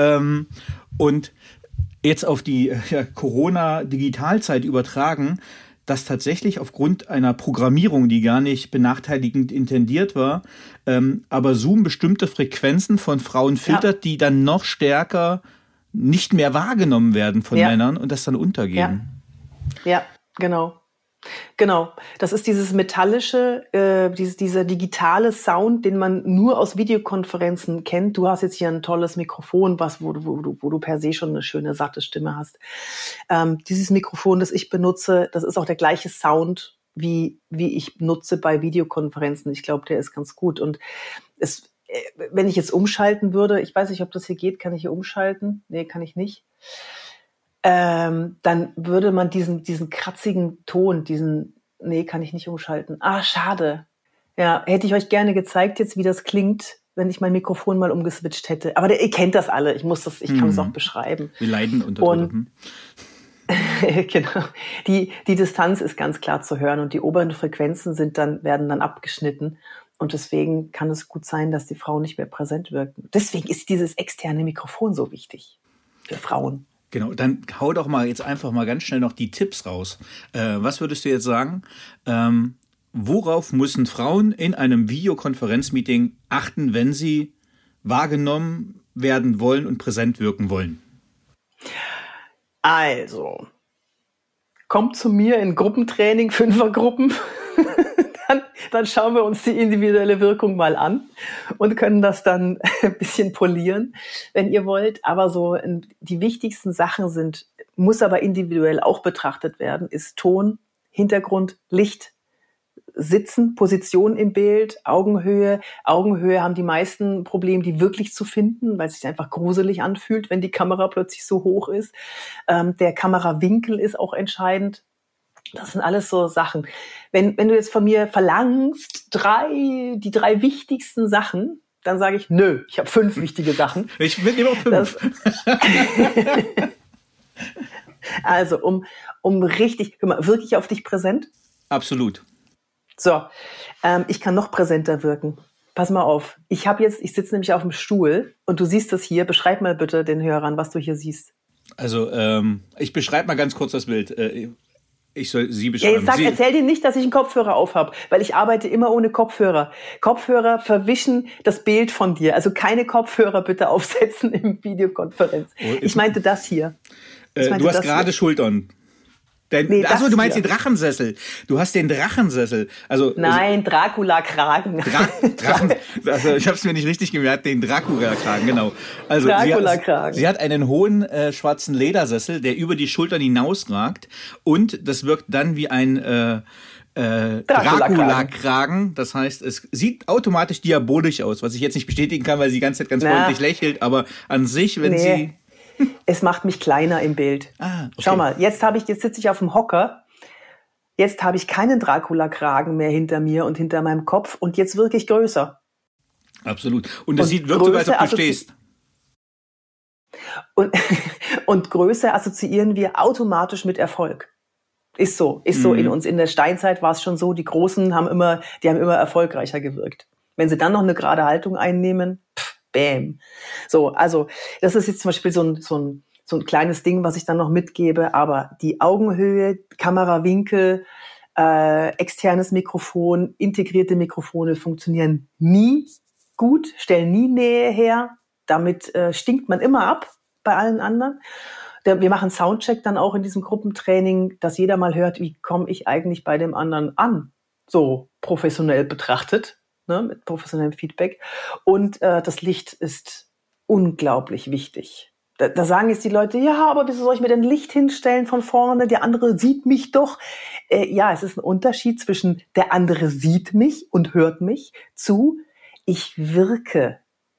Und jetzt auf die Corona-Digitalzeit übertragen, dass tatsächlich aufgrund einer Programmierung, die gar nicht benachteiligend intendiert war, aber Zoom bestimmte Frequenzen von Frauen filtert, die dann noch stärker nicht mehr wahrgenommen werden von Männern und das dann untergehen. Ja, genau. Genau, das ist dieses metallische, dieser digitale Sound, den man nur aus Videokonferenzen kennt. Du hast jetzt hier ein tolles Mikrofon, wo du per se schon eine schöne, satte Stimme hast. Dieses Mikrofon, das ich benutze, das ist auch der gleiche Sound, wie ich nutze bei Videokonferenzen. Ich glaube, der ist ganz gut. Und wenn ich jetzt umschalten würde, ich weiß nicht, ob das hier geht, kann ich hier umschalten? Nee, kann ich nicht. Dann würde man diesen kratzigen Ton, kann ich nicht umschalten. Schade. Ja, hätte ich euch gerne gezeigt jetzt, wie das klingt, wenn ich mein Mikrofon mal umgeswitcht hätte. Aber ihr kennt das alle, ich kann es auch beschreiben. Wir leiden unter Genau. Die Distanz ist ganz klar zu hören und die oberen Frequenzen werden dann abgeschnitten. Und deswegen kann es gut sein, dass die Frauen nicht mehr präsent wirken. Deswegen ist dieses externe Mikrofon so wichtig für Frauen. Genau, dann hau doch mal jetzt einfach mal ganz schnell noch die Tipps raus. Was würdest du jetzt sagen? Worauf müssen Frauen in einem Videokonferenzmeeting achten, wenn sie wahrgenommen werden wollen und präsent wirken wollen? Also, kommt zu mir in Gruppentraining, 5er-Gruppen. dann schauen wir uns die individuelle Wirkung mal an und können das dann ein bisschen polieren, wenn ihr wollt. Aber so die wichtigsten Sachen muss aber individuell auch betrachtet werden, ist Ton, Hintergrund, Licht, Sitzen, Position im Bild, Augenhöhe. Augenhöhe haben die meisten Probleme, die wirklich zu finden, weil es sich einfach gruselig anfühlt, wenn die Kamera plötzlich so hoch ist. Der Kamerawinkel ist auch entscheidend. Das sind alles so Sachen. Wenn du jetzt von mir verlangst, die drei wichtigsten Sachen, dann sage ich, nö, ich habe 5 wichtige Sachen. Ich will immer 5. Also, um richtig, wirklich auf dich präsent? Absolut. So, ich kann noch präsenter wirken. Pass mal auf. Ich sitze nämlich auf dem Stuhl und du siehst das hier. Beschreib mal bitte den Hörern, was du hier siehst. Also, ich beschreibe mal ganz kurz das Bild. Ich soll Sie beschreiben. Ja, erzähl dir nicht, dass ich einen Kopfhörer aufhab, weil ich arbeite immer ohne Kopfhörer. Kopfhörer verwischen das Bild von dir. Also keine Kopfhörer bitte aufsetzen im Videokonferenz. Ich meinte das hier. Du hast gerade Schultern. Achso, du meinst den Drachensessel. Du hast den Drachensessel. Nein, Dracula-Kragen. Also ich habe es mir nicht richtig gemerkt, den Dracula-Kragen, genau. Also Dracula-Kragen. Sie hat einen hohen schwarzen Ledersessel, der über die Schultern hinausragt und das wirkt dann wie ein Dracula-Kragen. Das heißt, es sieht automatisch diabolisch aus, was ich jetzt nicht bestätigen kann, weil sie die ganze Zeit ganz freundlich lächelt, aber an sich, wenn sie... Es macht mich kleiner im Bild. Okay. Schau mal, jetzt sitze ich auf dem Hocker. Jetzt habe ich keinen Dracula-Kragen mehr hinter mir und hinter meinem Kopf und jetzt wirke ich größer. Absolut. Und das wirkt sogar, als ob du stehst. Und Größe assoziieren wir automatisch mit Erfolg. Ist so in uns. In der Steinzeit war es schon so, die Großen haben immer erfolgreicher gewirkt. Wenn sie dann noch eine gerade Haltung einnehmen, bam. So, also das ist jetzt zum Beispiel so ein kleines Ding, was ich dann noch mitgebe, aber die Augenhöhe, Kamerawinkel, externes Mikrofon, integrierte Mikrofone funktionieren nie gut, stellen nie Nähe her, damit stinkt man immer ab bei allen anderen. Wir machen Soundcheck dann auch in diesem Gruppentraining, dass jeder mal hört, wie komme ich eigentlich bei dem anderen an, so professionell betrachtet. Ne, mit professionellem Feedback. Und das Licht ist unglaublich wichtig. Da sagen jetzt die Leute, ja, aber wieso soll ich mir denn Licht hinstellen von vorne? Der andere sieht mich doch. Ja, es ist ein Unterschied zwischen der andere sieht mich und hört mich zu, ich wirke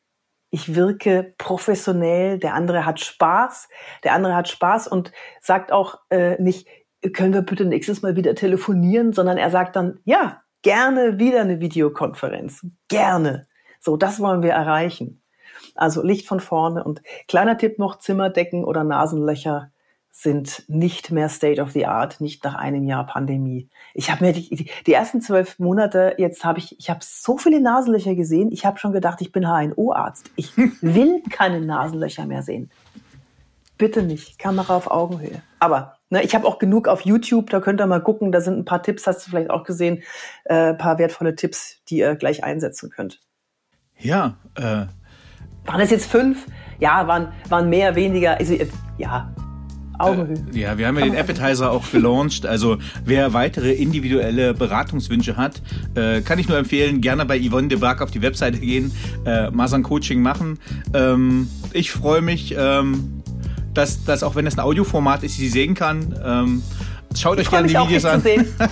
professionell, der andere hat Spaß und sagt auch nicht, können wir bitte nächstes Mal wieder telefonieren, sondern er sagt dann, ja, gerne wieder eine Videokonferenz. Gerne. So, das wollen wir erreichen. Also Licht von vorne und kleiner Tipp noch, Zimmerdecken oder Nasenlöcher sind nicht mehr State of the Art, nicht nach einem Jahr Pandemie. Ich habe mir die ersten 12 Monate, ich habe so viele Nasenlöcher gesehen, ich habe schon gedacht, ich bin HNO-Arzt. Ich will keine Nasenlöcher mehr sehen. Bitte nicht. Kamera auf Augenhöhe. Aber ich habe auch genug auf YouTube, da könnt ihr mal gucken, da sind ein paar Tipps, hast du vielleicht auch gesehen, ein paar wertvolle Tipps, die ihr gleich einsetzen könnt. Ja. Waren das jetzt 5? Ja, waren mehr, weniger, also ja, Augenhöhe. Ja, wir haben ja den Appetizer auch gelauncht, also wer weitere individuelle Beratungswünsche hat, kann ich nur empfehlen, gerne bei Yvonne de Barg auf die Webseite gehen, mal so ein Coaching machen. Ich freue mich, dass das, auch wenn das ein Audioformat ist, sie sehen kann. Schaut euch gerne die Videos an.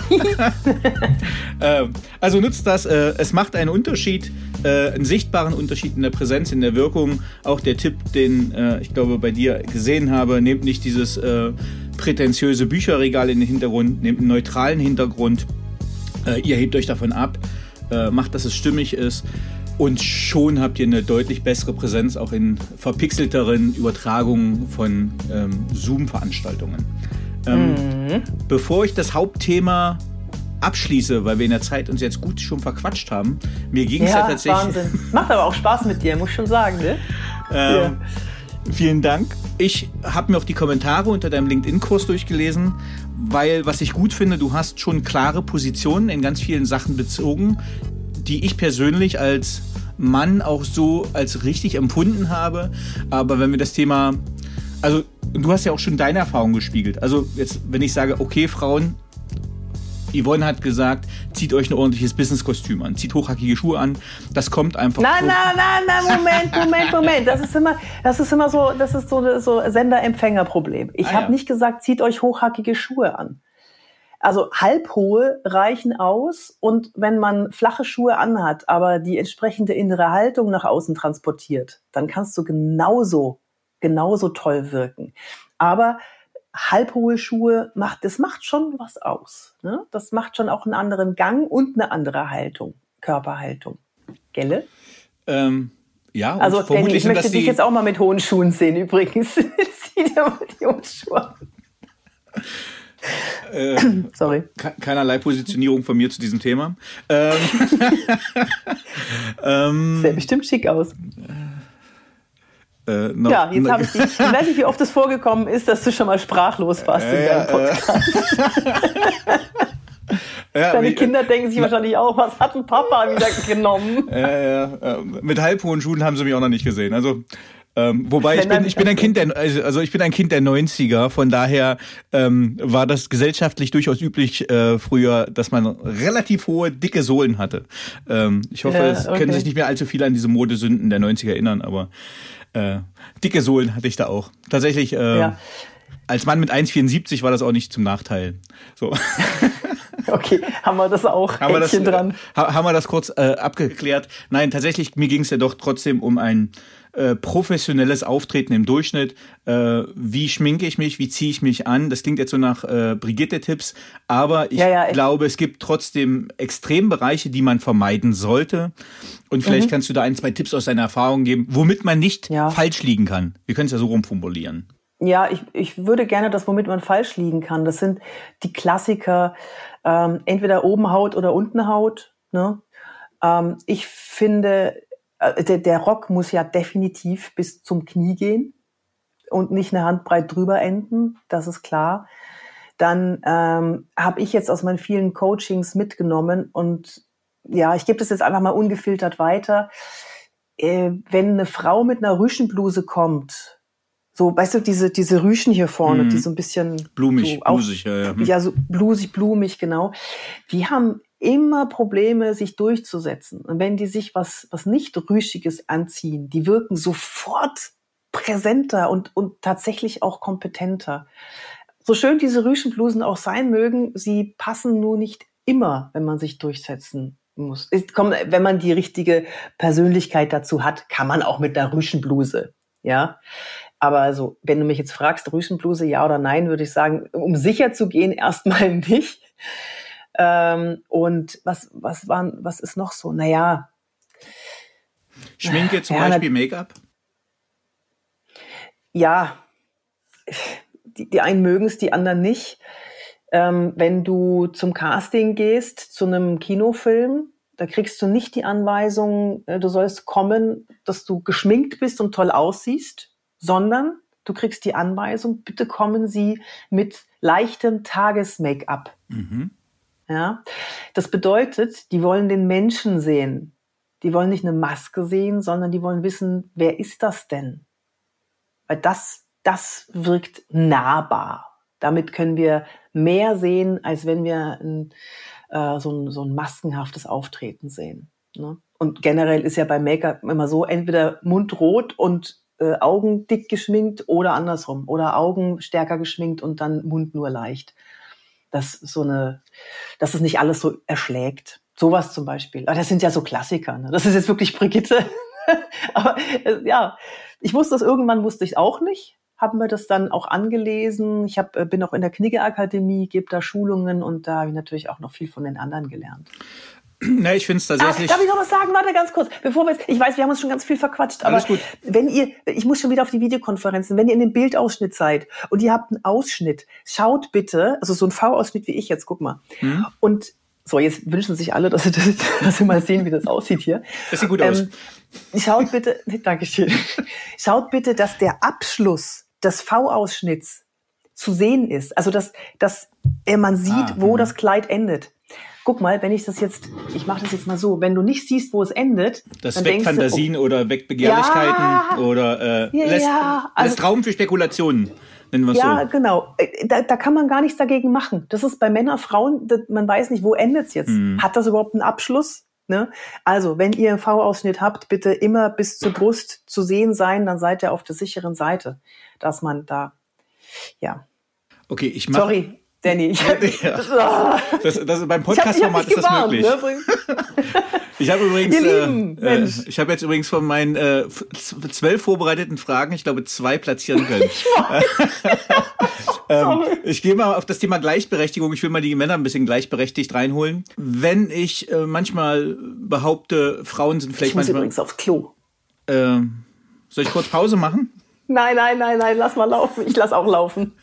Also nutzt das. Es macht einen Unterschied, einen sichtbaren Unterschied in der Präsenz, in der Wirkung. Auch der Tipp, den ich glaube bei dir gesehen habe, nehmt nicht dieses prätentiöse Bücherregal in den Hintergrund, nehmt einen neutralen Hintergrund. Ihr hebt euch davon ab, macht, dass es stimmig ist. Und schon habt ihr eine deutlich bessere Präsenz auch in verpixelteren Übertragungen von Zoom-Veranstaltungen. Bevor ich das Hauptthema abschließe, weil wir in der Zeit uns jetzt gut schon verquatscht haben, mir ging es ja tatsächlich... Wahnsinn. Macht aber auch Spaß mit dir, muss ich schon sagen, ne? Vielen Dank. Ich habe mir auch die Kommentare unter deinem LinkedIn-Kurs durchgelesen, weil, was ich gut finde, du hast schon klare Positionen in ganz vielen Sachen bezogen, die ich persönlich als Mann auch so als richtig empfunden habe. Aber wenn wir das Thema, also du hast ja auch schon deine Erfahrung gespiegelt. Also jetzt, wenn ich sage, okay, Frauen, Yvonne hat gesagt, zieht euch ein ordentliches Businesskostüm an, zieht hochhackige Schuhe an. Das kommt einfach. Nein, Moment. Das ist immer so Sender-Empfänger-Problem. Ich habe nicht gesagt, zieht euch hochhackige Schuhe an. Also halbhohe reichen aus und wenn man flache Schuhe anhat, aber die entsprechende innere Haltung nach außen transportiert, dann kannst du genauso toll wirken. Aber halbhohe Schuhe macht schon was aus. Ne? Das macht schon auch einen anderen Gang und eine andere Haltung, Körperhaltung. Gelle? Ja. Also Danny, ich möchte dich jetzt auch mal mit hohen Schuhen sehen übrigens. Zieh dir mal die hohen Schuhe an. Sorry. Keinerlei Positionierung von mir zu diesem Thema. Sähe bestimmt schick aus. Jetzt habe ich dich. Ich weiß nicht, wie oft es vorgekommen ist, dass du schon mal sprachlos warst in deinem Podcast. Deine Kinder denken sich wahrscheinlich auch, was hat ein Papa wieder genommen? Mit halbhohen Schuhen haben sie mich auch noch nicht gesehen. Also wobei ich bin ein Kind der 90er, von daher war das gesellschaftlich durchaus üblich früher, dass man relativ hohe, dicke Sohlen hatte. Ich hoffe, es können sich nicht mehr allzu viele an diese Modesünden der 90er erinnern, aber dicke Sohlen hatte ich da auch. Tatsächlich, als Mann mit 1,74 war das auch nicht zum Nachteil. So. Okay, haben wir das auch. Haben wir das kurz abgeklärt. Nein, tatsächlich, mir ging es ja doch trotzdem um ein professionelles Auftreten im Durchschnitt. Wie schminke ich mich? Wie ziehe ich mich an? Das klingt jetzt so nach Brigitte-Tipps, aber ich glaube, es gibt trotzdem Extrembereiche, die man vermeiden sollte. Und vielleicht kannst du da 1, 2 Tipps aus deiner Erfahrung geben, womit man nicht falsch liegen kann. Wir können es ja so rumformulieren. Ja, ich würde gerne das, womit man falsch liegen kann. Das sind die Klassiker, entweder oben Haut oder unten Haut. Ne? Ich finde, der Rock muss ja definitiv bis zum Knie gehen und nicht eine Handbreit drüber enden, das ist klar. Dann habe ich jetzt aus meinen vielen Coachings mitgenommen und ich gebe das jetzt einfach mal ungefiltert weiter. Wenn eine Frau mit einer Rüschenbluse kommt, so, weißt du, diese Rüschen hier vorne, die so ein bisschen blumig, so blusig, ja, so blusig, blumig, genau. Die haben immer Probleme, sich durchzusetzen. Und wenn die sich was nicht Rüschiges anziehen, die wirken sofort präsenter und tatsächlich auch kompetenter. So schön diese Rüschenblusen auch sein mögen, sie passen nur nicht immer, wenn man sich durchsetzen muss. Wenn man die richtige Persönlichkeit dazu hat, kann man auch mit einer Rüschenbluse, ja. Aber also, wenn du mich jetzt fragst, Rüschenbluse, ja oder nein, würde ich sagen, um sicher zu gehen, erstmal nicht. Und was ist noch so? Naja. Schminke zum Beispiel, Make-up? Ja. Die einen mögen es, die anderen nicht. Wenn du zum Casting gehst, zu einem Kinofilm, da kriegst du nicht die Anweisung, du sollst kommen, dass du geschminkt bist und toll aussiehst, sondern du kriegst die Anweisung, bitte kommen Sie mit leichtem Tages-Make-up. Ja, das bedeutet, die wollen den Menschen sehen. Die wollen nicht eine Maske sehen, sondern die wollen wissen, wer ist das denn? Weil das wirkt nahbar. Damit können wir mehr sehen, als wenn wir so ein maskenhaftes Auftreten sehen. Ne? Und generell ist ja beim Make-up immer so, entweder mundrot und Augen dick geschminkt oder andersrum. Oder Augen stärker geschminkt und dann Mund nur leicht. Dass es nicht alles so erschlägt. Sowas zum Beispiel. Aber das sind ja so Klassiker. Ne? Das ist jetzt wirklich Brigitte. Aber ich wusste ich auch nicht. Habe mir das dann auch angelesen. Ich bin auch in der Knigge-Akademie, gebe da Schulungen und da habe ich natürlich auch noch viel von den anderen gelernt. Na, ich finde es tatsächlich. Darf ich noch was sagen? Warte ganz kurz. Ich weiß, wir haben uns schon ganz viel verquatscht, aber ich muss schon wieder auf die Videokonferenzen, wenn ihr in dem Bildausschnitt seid und ihr habt einen Ausschnitt, schaut bitte, also so ein V-Ausschnitt wie ich jetzt, guck mal. Und so, jetzt wünschen sich alle, dass sie mal sehen, wie das aussieht hier. Das sieht gut aus. Schaut bitte, Dankeschön. Schaut bitte, dass der Abschluss des V-Ausschnitts zu sehen ist. Also, dass man sieht, wo das Kleid endet. guck mal, wenn ich mache das jetzt mal so, wenn du nicht siehst, wo es endet. Das dann weckt Fantasien oder weckt Begehrlichkeiten oder lässt Raum für Spekulationen. Ja, so. Genau. Da kann man gar nichts dagegen machen. Das ist bei Männern, Frauen, man weiß nicht, wo endet's jetzt. Hat das überhaupt einen Abschluss? Ne? Also, wenn ihr einen V-Ausschnitt habt, bitte immer bis zur Brust zu sehen sein, dann seid ihr auf der sicheren Seite, dass man da, ja. Okay, Sorry, Danny. Beim Podcast-Format ist das möglich. Ne? Ich habe jetzt übrigens von meinen 12 vorbereiteten Fragen, ich glaube, 2 platzieren können. Ich gehe mal auf das Thema Gleichberechtigung. Ich will mal die Männer ein bisschen gleichberechtigt reinholen. Wenn ich manchmal behaupte, Frauen sind vielleicht manchmal... Ich muss übrigens aufs Klo. Soll ich kurz Pause machen? Nein, lass mal laufen. Ich lass auch laufen.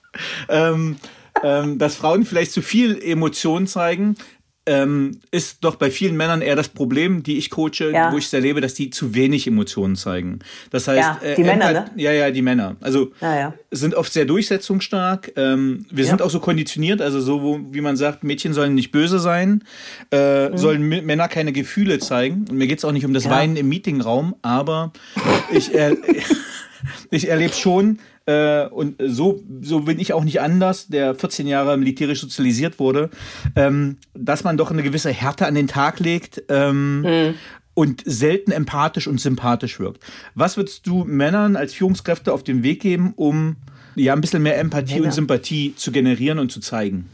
Dass Frauen vielleicht zu viel Emotionen zeigen, ist doch bei vielen Männern eher das Problem, die ich coache, wo ich es erlebe, dass die zu wenig Emotionen zeigen. Das heißt, die Männer, ne? Ja, die Männer. Also sind oft sehr durchsetzungstark. Wir sind auch so konditioniert, also so, wie man sagt, Mädchen sollen nicht böse sein, sollen Männer keine Gefühle zeigen. Und mir geht's auch nicht um das Weinen im Meetingraum, aber ich erlebe schon, und so bin ich auch nicht anders, der 14 Jahre militärisch sozialisiert wurde, dass man doch eine gewisse Härte an den Tag legt und selten empathisch und sympathisch wirkt. Was würdest du Männern als Führungskräfte auf den Weg geben, um ein bisschen mehr Empathie und Sympathie zu generieren und zu zeigen?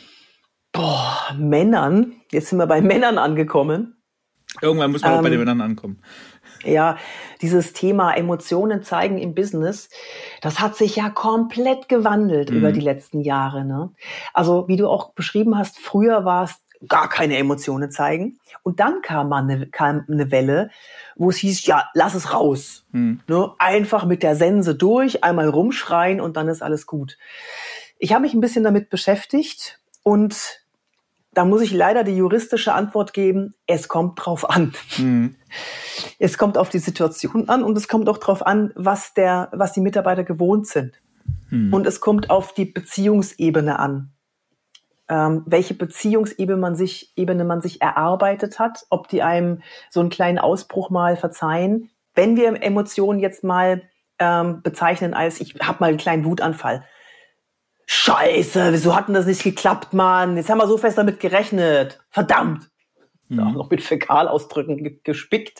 Männern? Jetzt sind wir bei Männern angekommen. Irgendwann muss man auch bei den Männern ankommen. Ja, dieses Thema Emotionen zeigen im Business, das hat sich ja komplett gewandelt über die letzten Jahre. Ne? Also wie du auch beschrieben hast, früher war es gar keine Emotionen zeigen. Und dann kam eine Welle, wo es hieß, ja, lass es raus. Ne? Einfach mit der Sense durch, einmal rumschreien und dann ist alles gut. Ich habe mich ein bisschen damit beschäftigt und da muss ich leider die juristische Antwort geben, es kommt drauf an. Es kommt auf die Situation an und es kommt auch drauf an, was die Mitarbeiter gewohnt sind. Und es kommt auf die Beziehungsebene an. Welche Beziehungsebene man sich erarbeitet hat, ob die einem so einen kleinen Ausbruch mal verzeihen. Wenn wir Emotionen jetzt mal bezeichnen als, ich habe mal einen kleinen Wutanfall. Scheiße, wieso hat denn das nicht geklappt, Mann? Jetzt haben wir so fest damit gerechnet. Verdammt. Auch noch mit Fäkalausdrücken gespickt.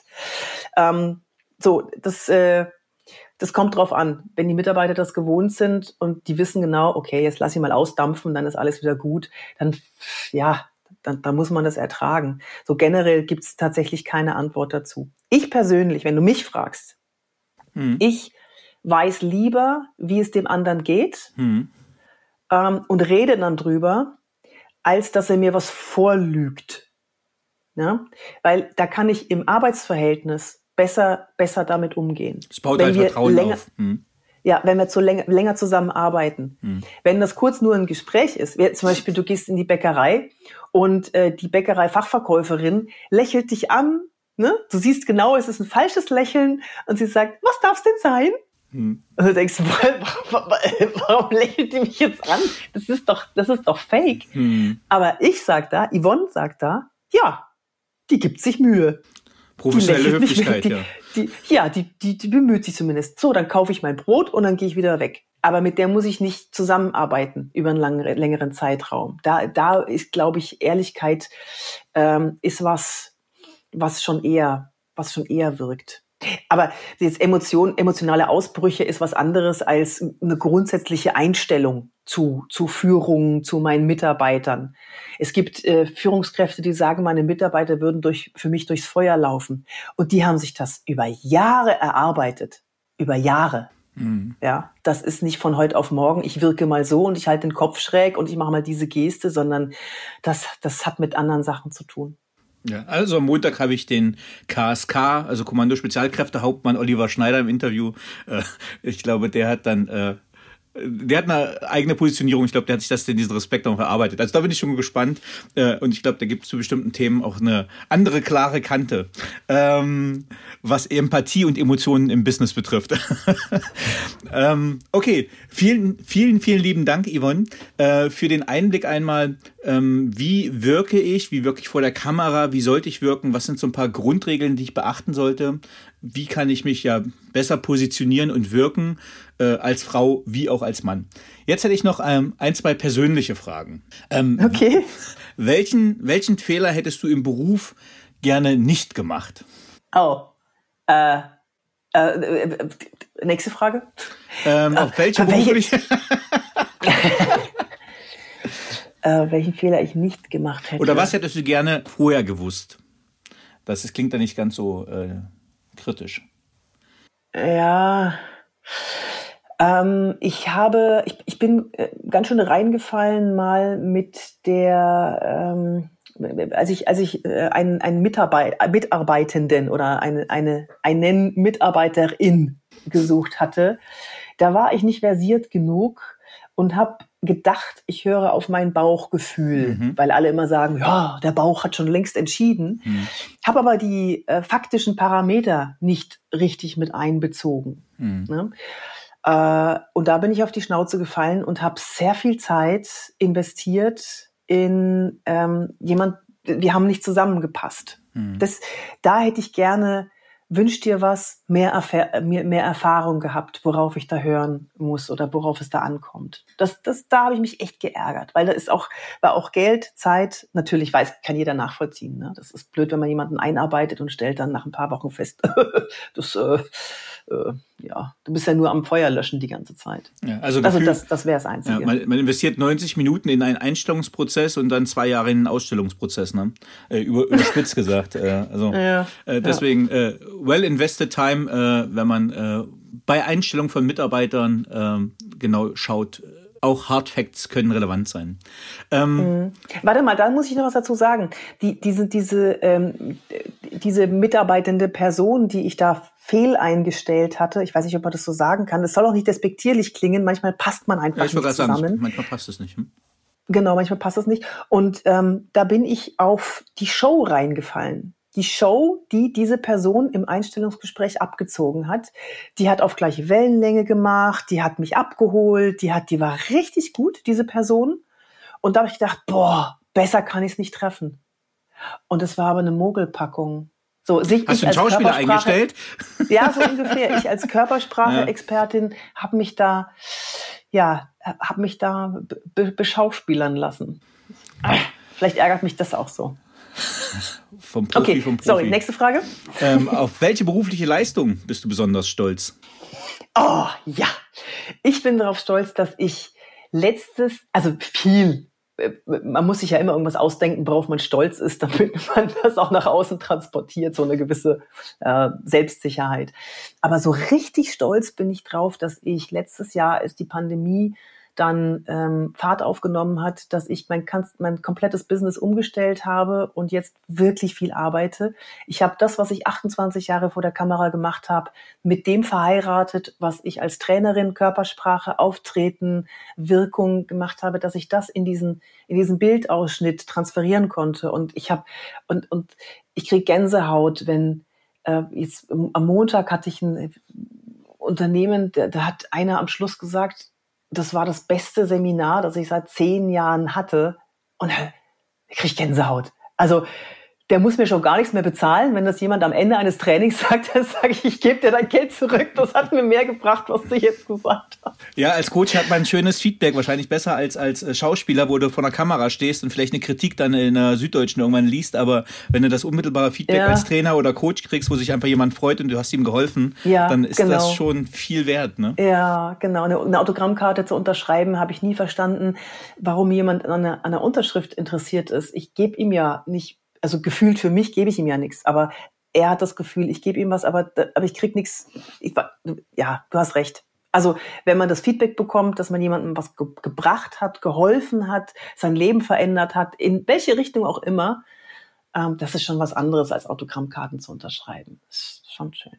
Das kommt drauf an. Wenn die Mitarbeiter das gewohnt sind und die wissen genau, okay, jetzt lass ich mal ausdampfen, dann ist alles wieder gut, dann muss man das ertragen. So generell gibt's tatsächlich keine Antwort dazu. Ich persönlich, wenn du mich fragst, ich weiß lieber, wie es dem anderen geht, und rede dann drüber, als dass er mir was vorlügt. Ja? Weil da kann ich im Arbeitsverhältnis besser damit umgehen. Das baut halt Vertrauen auf. Ja, wenn wir länger zusammenarbeiten. Wenn das kurz nur ein Gespräch ist, zum Beispiel du gehst in die Bäckerei und die Bäckerei-Fachverkäuferin lächelt dich an, ne? Du siehst genau, es ist ein falsches Lächeln und sie sagt, was darf's denn sein? Und du denkst, warum lächelt die mich jetzt an? Das ist doch fake. Aber Yvonne sagt da, ja, die gibt sich Mühe. Professionelle Höflichkeit, die bemüht sich zumindest. So, dann kaufe ich mein Brot und dann gehe ich wieder weg. Aber mit der muss ich nicht zusammenarbeiten über einen längeren Zeitraum. Da ist, glaube ich, Ehrlichkeit ist was schon eher wirkt. Aber jetzt emotionale Ausbrüche ist was anderes als eine grundsätzliche Einstellung zu Führung, zu meinen Mitarbeitern. Es gibt Führungskräfte, die sagen, meine Mitarbeiter würden für mich durchs Feuer laufen. Und die haben sich das über Jahre erarbeitet. Über Jahre. Ja, das ist nicht von heute auf morgen, ich wirke mal so und ich halte den Kopf schräg und ich mache mal diese Geste, sondern das hat mit anderen Sachen zu tun. Ja, also am Montag habe ich den KSK, also Kommando Spezialkräfte Hauptmann Oliver Schneider im Interview. Ich glaube, der hat dann der hat eine eigene Positionierung. Ich glaube, der hat sich diesen Respekt auch erarbeitet. Also da bin ich schon gespannt. Und ich glaube, da gibt es zu bestimmten Themen auch eine andere klare Kante, was Empathie und Emotionen im Business betrifft. Okay, vielen lieben Dank, Yvonne, für den Einblick einmal, wie wirke ich vor der Kamera, wie sollte ich wirken, was sind so ein paar Grundregeln, die ich beachten sollte, wie kann ich mich ja besser positionieren und wirken, als Frau wie auch als Mann. Jetzt hätte ich noch ein, zwei persönliche Fragen. Okay. Welchen Fehler hättest du im Beruf gerne nicht gemacht? Nächste Frage. Auf welche berufliche? Welchen Fehler ich nicht gemacht hätte. Oder was hättest du gerne vorher gewusst? Das klingt ja nicht ganz so kritisch. Ja, ich bin ganz schön reingefallen mal mit der, als ich einen Mitarbeitenden oder einen Mitarbeiterin gesucht hatte, da war ich nicht versiert genug und habe gedacht, ich höre auf mein Bauchgefühl, weil alle immer sagen, ja, der Bauch hat schon längst entschieden. Habe aber die faktischen Parameter nicht richtig mit einbezogen. Ne? Und da bin ich auf die Schnauze gefallen und habe sehr viel Zeit investiert in wir haben nicht zusammengepasst. Da hätte ich gerne, wünsch dir was, mehr Erfahrung gehabt, worauf ich da hören muss oder worauf es da ankommt. Da habe ich mich echt geärgert, weil war auch Geld, Zeit, natürlich kann jeder nachvollziehen. Ne? Das ist blöd, wenn man jemanden einarbeitet und stellt dann nach ein paar Wochen fest, du bist ja nur am Feuer löschen die ganze Zeit. Ja, also das wäre das Einzige. Ja, man investiert 90 Minuten in einen Einstellungsprozess und dann 2 Jahre in einen Ausstellungsprozess, ne? Überspitzt gesagt. Deswegen well invested time, wenn man bei Einstellung von Mitarbeitern genau schaut. Auch Hard Facts können relevant sein. Warte mal, da muss ich noch was dazu sagen. Diese mitarbeitende Person, die ich da fehleingestellt hatte, ich weiß nicht, ob man das so sagen kann, das soll auch nicht despektierlich klingen, manchmal passt man einfach nicht zusammen. Sagen, manchmal passt es nicht. Genau, manchmal passt es nicht. Und da bin ich auf die Show reingefallen. Die Show, die diese Person im Einstellungsgespräch abgezogen hat, die hat auf gleiche Wellenlänge gemacht, die hat mich abgeholt, die war richtig gut, diese Person. Und da habe ich gedacht, besser kann ich es nicht treffen. Und es war aber eine Mogelpackung. So, hast du einen Schauspieler eingestellt? Ja, so ungefähr. Ich als Körpersprache-Expertin habe mich da beschauspielern lassen. Vielleicht ärgert mich das auch so. Vom Profi. Sorry, nächste Frage. Auf welche berufliche Leistung bist du besonders stolz? Oh, ja. Ich bin darauf stolz, dass ich man muss sich ja immer irgendwas ausdenken, worauf man stolz ist, damit man das auch nach außen transportiert, so eine gewisse Selbstsicherheit. Aber so richtig stolz bin ich drauf, dass ich letztes Jahr, als die Pandemie dann Fahrt aufgenommen hat, dass ich mein komplettes Business umgestellt habe und jetzt wirklich viel arbeite. Ich habe das, was ich 28 Jahre vor der Kamera gemacht habe, mit dem verheiratet, was ich als Trainerin Körpersprache, Auftreten, Wirkung gemacht habe, dass ich das in diesen Bildausschnitt transferieren konnte. Und ich kriege Gänsehaut, wenn jetzt am Montag hatte ich ein Unternehmen, da hat einer am Schluss gesagt, das war das beste Seminar, das ich seit 10 Jahren hatte. Und da kriege ich Gänsehaut. Also der muss mir schon gar nichts mehr bezahlen. Wenn das jemand am Ende eines Trainings sagt, dann sage ich gebe dir dein Geld zurück. Das hat mir mehr gebracht, was du jetzt gesagt hast. Ja, als Coach hat man ein schönes Feedback, wahrscheinlich besser als Schauspieler, wo du vor der Kamera stehst und vielleicht eine Kritik dann in der Süddeutschen irgendwann liest. Aber wenn du das unmittelbare Feedback als Trainer oder Coach kriegst, wo sich einfach jemand freut und du hast ihm geholfen, dann ist das schon viel wert. Ne? Ja, genau. Eine Autogrammkarte zu unterschreiben, habe ich nie verstanden, warum jemand an einer Unterschrift interessiert ist. Ich gebe ihm ja nicht, also gefühlt für mich gebe ich ihm ja nichts, aber er hat das Gefühl, ich gebe ihm was, aber ich krieg nichts. Ja, du hast recht. Also wenn man das Feedback bekommt, dass man jemandem was gebracht hat, geholfen hat, sein Leben verändert hat, in welche Richtung auch immer, das ist schon was anderes, als Autogrammkarten zu unterschreiben. Das ist schon schön.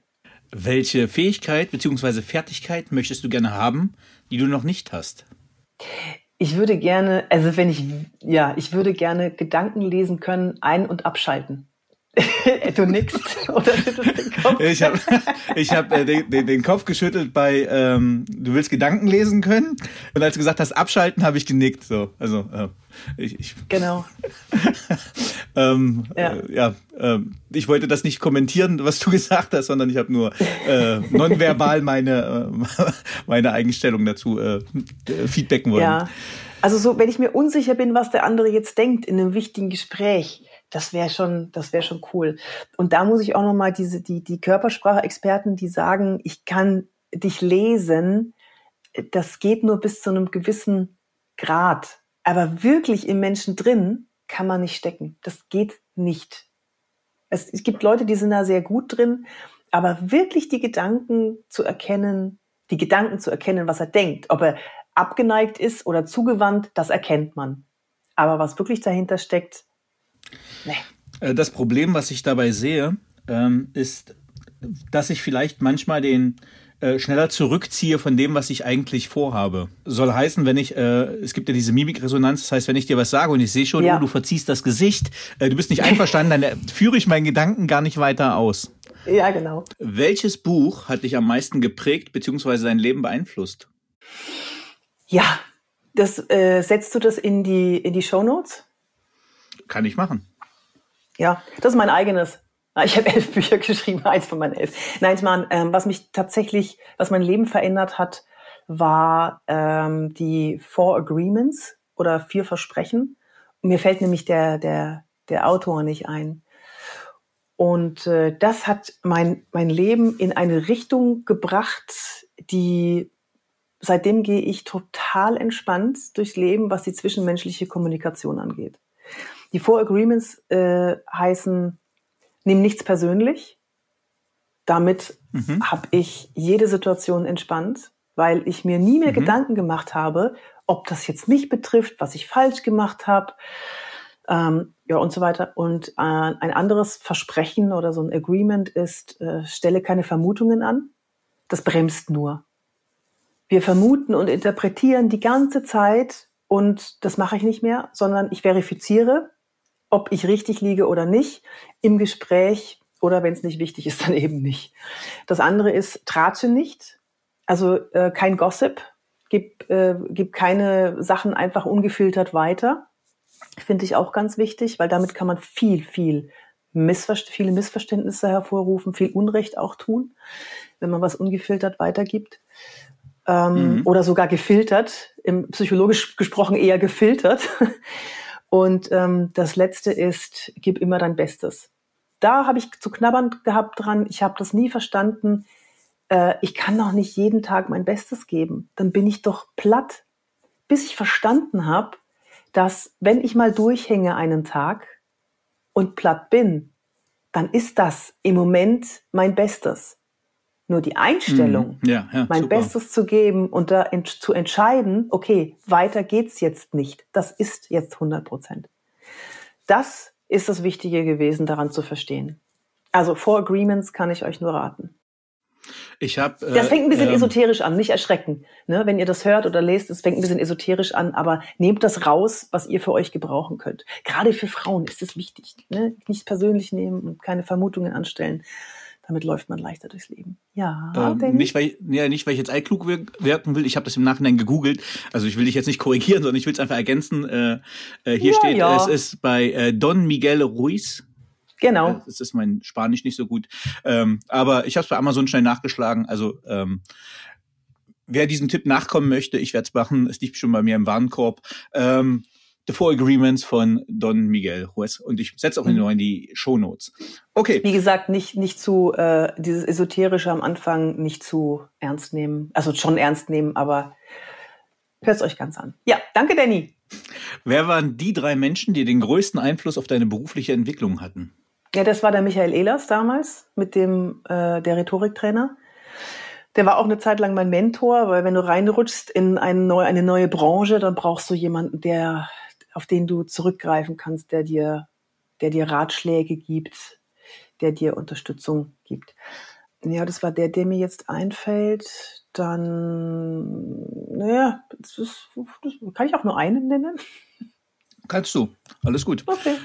Welche Fähigkeit bzw. Fertigkeit möchtest du gerne haben, die du noch nicht hast? Ich würde gerne, ich würde gerne Gedanken lesen können, ein- und abschalten. Du nickst oder schüttelst den Kopf? Ich hab den Kopf geschüttelt bei du willst Gedanken lesen können, und als du gesagt hast abschalten, habe ich genickt. So, also Genau. Ich wollte das nicht kommentieren, was du gesagt hast, sondern ich habe nur nonverbal meine Eigenstellung dazu feedbacken wollen. Ja, also so, wenn ich mir unsicher bin, was der andere jetzt denkt in einem wichtigen Gespräch, das wäre schon cool. Und da muss ich auch nochmal die Körpersprache-Experten, die sagen, ich kann dich lesen, das geht nur bis zu einem gewissen Grad. Aber wirklich im Menschen drin kann man nicht stecken. Das geht nicht. Es gibt Leute, die sind da sehr gut drin, aber wirklich die Gedanken zu erkennen, was er denkt, ob er abgeneigt ist oder zugewandt, das erkennt man. Aber was wirklich dahinter steckt, nee. Das Problem, was ich dabei sehe, ist, dass ich vielleicht manchmal schneller zurückziehe von dem, was ich eigentlich vorhabe. Soll heißen, wenn es gibt ja diese Mimikresonanz, das heißt, wenn ich dir was sage und ich sehe schon, Ja. du verziehst das Gesicht, du bist nicht einverstanden, dann führe ich meinen Gedanken gar nicht weiter aus. Ja, genau. Welches Buch hat dich am meisten geprägt bzw. dein Leben beeinflusst? Ja, setzt du das in die Shownotes? Kann ich machen. Ja, das ist mein eigenes. Ich habe 11 Bücher geschrieben, eins von meinen 11. Nein, was mein Leben verändert hat, war die 4 Agreements oder 4 Versprechen. Und mir fällt nämlich der Autor nicht ein. Und das hat mein Leben in eine Richtung gebracht, seitdem gehe ich total entspannt durchs Leben, was die zwischenmenschliche Kommunikation angeht. Die 4 Agreements heißen: Nimm nichts persönlich. Damit habe ich jede Situation entspannt, weil ich mir nie mehr Gedanken gemacht habe, ob das jetzt mich betrifft, was ich falsch gemacht habe, und so weiter. Und ein anderes Versprechen oder so ein Agreement ist, stelle keine Vermutungen an. Das bremst nur. Wir vermuten und interpretieren die ganze Zeit, und das mache ich nicht mehr, sondern ich verifiziere, ob ich richtig liege oder nicht, im Gespräch, oder wenn es nicht wichtig ist, dann eben nicht. Das andere ist, tratsche nicht, also kein Gossip, gib keine Sachen einfach ungefiltert weiter. Finde ich auch ganz wichtig, weil damit kann man viele Missverständnisse hervorrufen, viel Unrecht auch tun, wenn man was ungefiltert weitergibt. Oder sogar gefiltert, psychologisch gesprochen eher gefiltert. Und das Letzte ist, gib immer dein Bestes. Da habe ich zu knabbern gehabt dran. Ich habe das nie verstanden. Ich kann doch nicht jeden Tag mein Bestes geben. Dann bin ich doch platt. Bis ich verstanden habe, dass wenn ich mal durchhänge einen Tag und platt bin, dann ist das im Moment mein Bestes. Nur die Einstellung, mein super. Bestes zu geben und da zu entscheiden, okay, weiter geht's jetzt nicht. Das ist jetzt 100%. Das ist das Wichtige gewesen, daran zu verstehen. Also 4 Agreements kann ich euch nur raten. Das fängt ein bisschen esoterisch an, nicht erschrecken. Ne? Wenn ihr das hört oder lest, es fängt ein bisschen esoterisch an, aber nehmt das raus, was ihr für euch gebrauchen könnt. Gerade für Frauen ist es wichtig. Ne? Nicht persönlich nehmen und keine Vermutungen anstellen. Damit läuft man leichter durchs Leben. Ja, nicht, weil ich jetzt allklug wirken will. Ich habe das im Nachhinein gegoogelt. Also ich will dich jetzt nicht korrigieren, sondern ich will es einfach ergänzen. Hier steht, es ist bei Don Miguel Ruiz. Genau. Das ist mein Spanisch nicht so gut. Aber ich habe es bei Amazon schnell nachgeschlagen. Also wer diesem Tipp nachkommen möchte, ich werde es machen. Es liegt schon bei mir im Warenkorb. The 4 Agreements von Don Miguel Ruiz. Und ich setze auch in die Shownotes. Okay. Wie gesagt, nicht zu, dieses Esoterische am Anfang nicht zu ernst nehmen. Also schon ernst nehmen, aber hört es euch ganz an. Ja, danke, Danny. Wer waren die 3 Menschen, die den größten Einfluss auf deine berufliche Entwicklung hatten? Ja, das war der Michael Ehlers damals, mit dem der Rhetoriktrainer. Der war auch eine Zeit lang mein Mentor, weil wenn du reinrutschst in eine neue Branche, dann brauchst du jemanden, auf den du zurückgreifen kannst, der dir Ratschläge gibt, der dir Unterstützung gibt. Ja, das war der mir jetzt einfällt. Dann, naja, das kann ich auch nur einen nennen? Kannst du. Alles gut. Okay.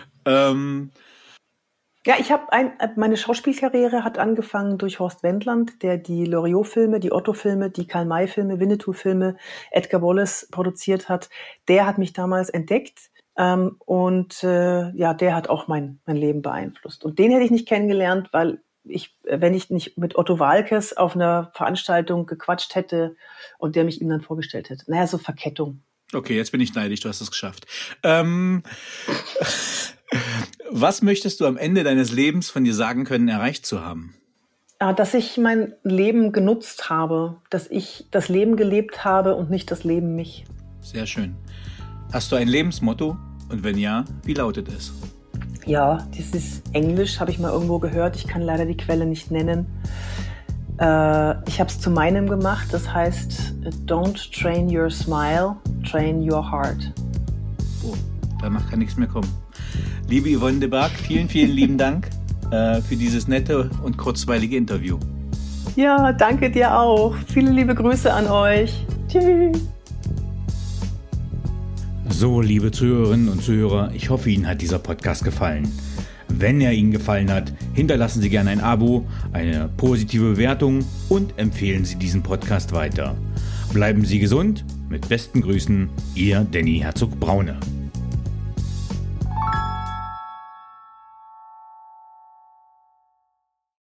Ja, meine Schauspielkarriere hat angefangen durch Horst Wendland, der die Loriot-Filme, die Otto-Filme, die Karl-May-Filme, Winnetou-Filme, Edgar Wallace produziert hat. Der hat mich damals entdeckt und der hat auch mein Leben beeinflusst. Und den hätte ich nicht kennengelernt, weil wenn ich nicht mit Otto Waalkes auf einer Veranstaltung gequatscht hätte und der mich ihm dann vorgestellt hätte. Naja, so Verkettung. Okay, jetzt bin ich neidisch, du hast es geschafft. Was möchtest du am Ende deines Lebens von dir sagen können, erreicht zu haben? Dass ich mein Leben genutzt habe, dass ich das Leben gelebt habe und nicht das Leben mich. Sehr schön. Hast du ein Lebensmotto? Und wenn ja, wie lautet es? Ja, dieses Englisch habe ich mal irgendwo gehört. Ich kann leider die Quelle nicht nennen. Ich habe es zu meinem gemacht. Das heißt, don't train your smile, train your heart. Oh, danach kann nichts mehr kommen. Liebe Yvonne de Barg, vielen, vielen lieben Dank für dieses nette und kurzweilige Interview. Ja, danke dir auch. Viele liebe Grüße an euch. Tschüss. So, liebe Zuhörerinnen und Zuhörer, ich hoffe, Ihnen hat dieser Podcast gefallen. Wenn er Ihnen gefallen hat, hinterlassen Sie gerne ein Abo, eine positive Bewertung und empfehlen Sie diesen Podcast weiter. Bleiben Sie gesund. Mit besten Grüßen, Ihr Danny Herzog-Braune.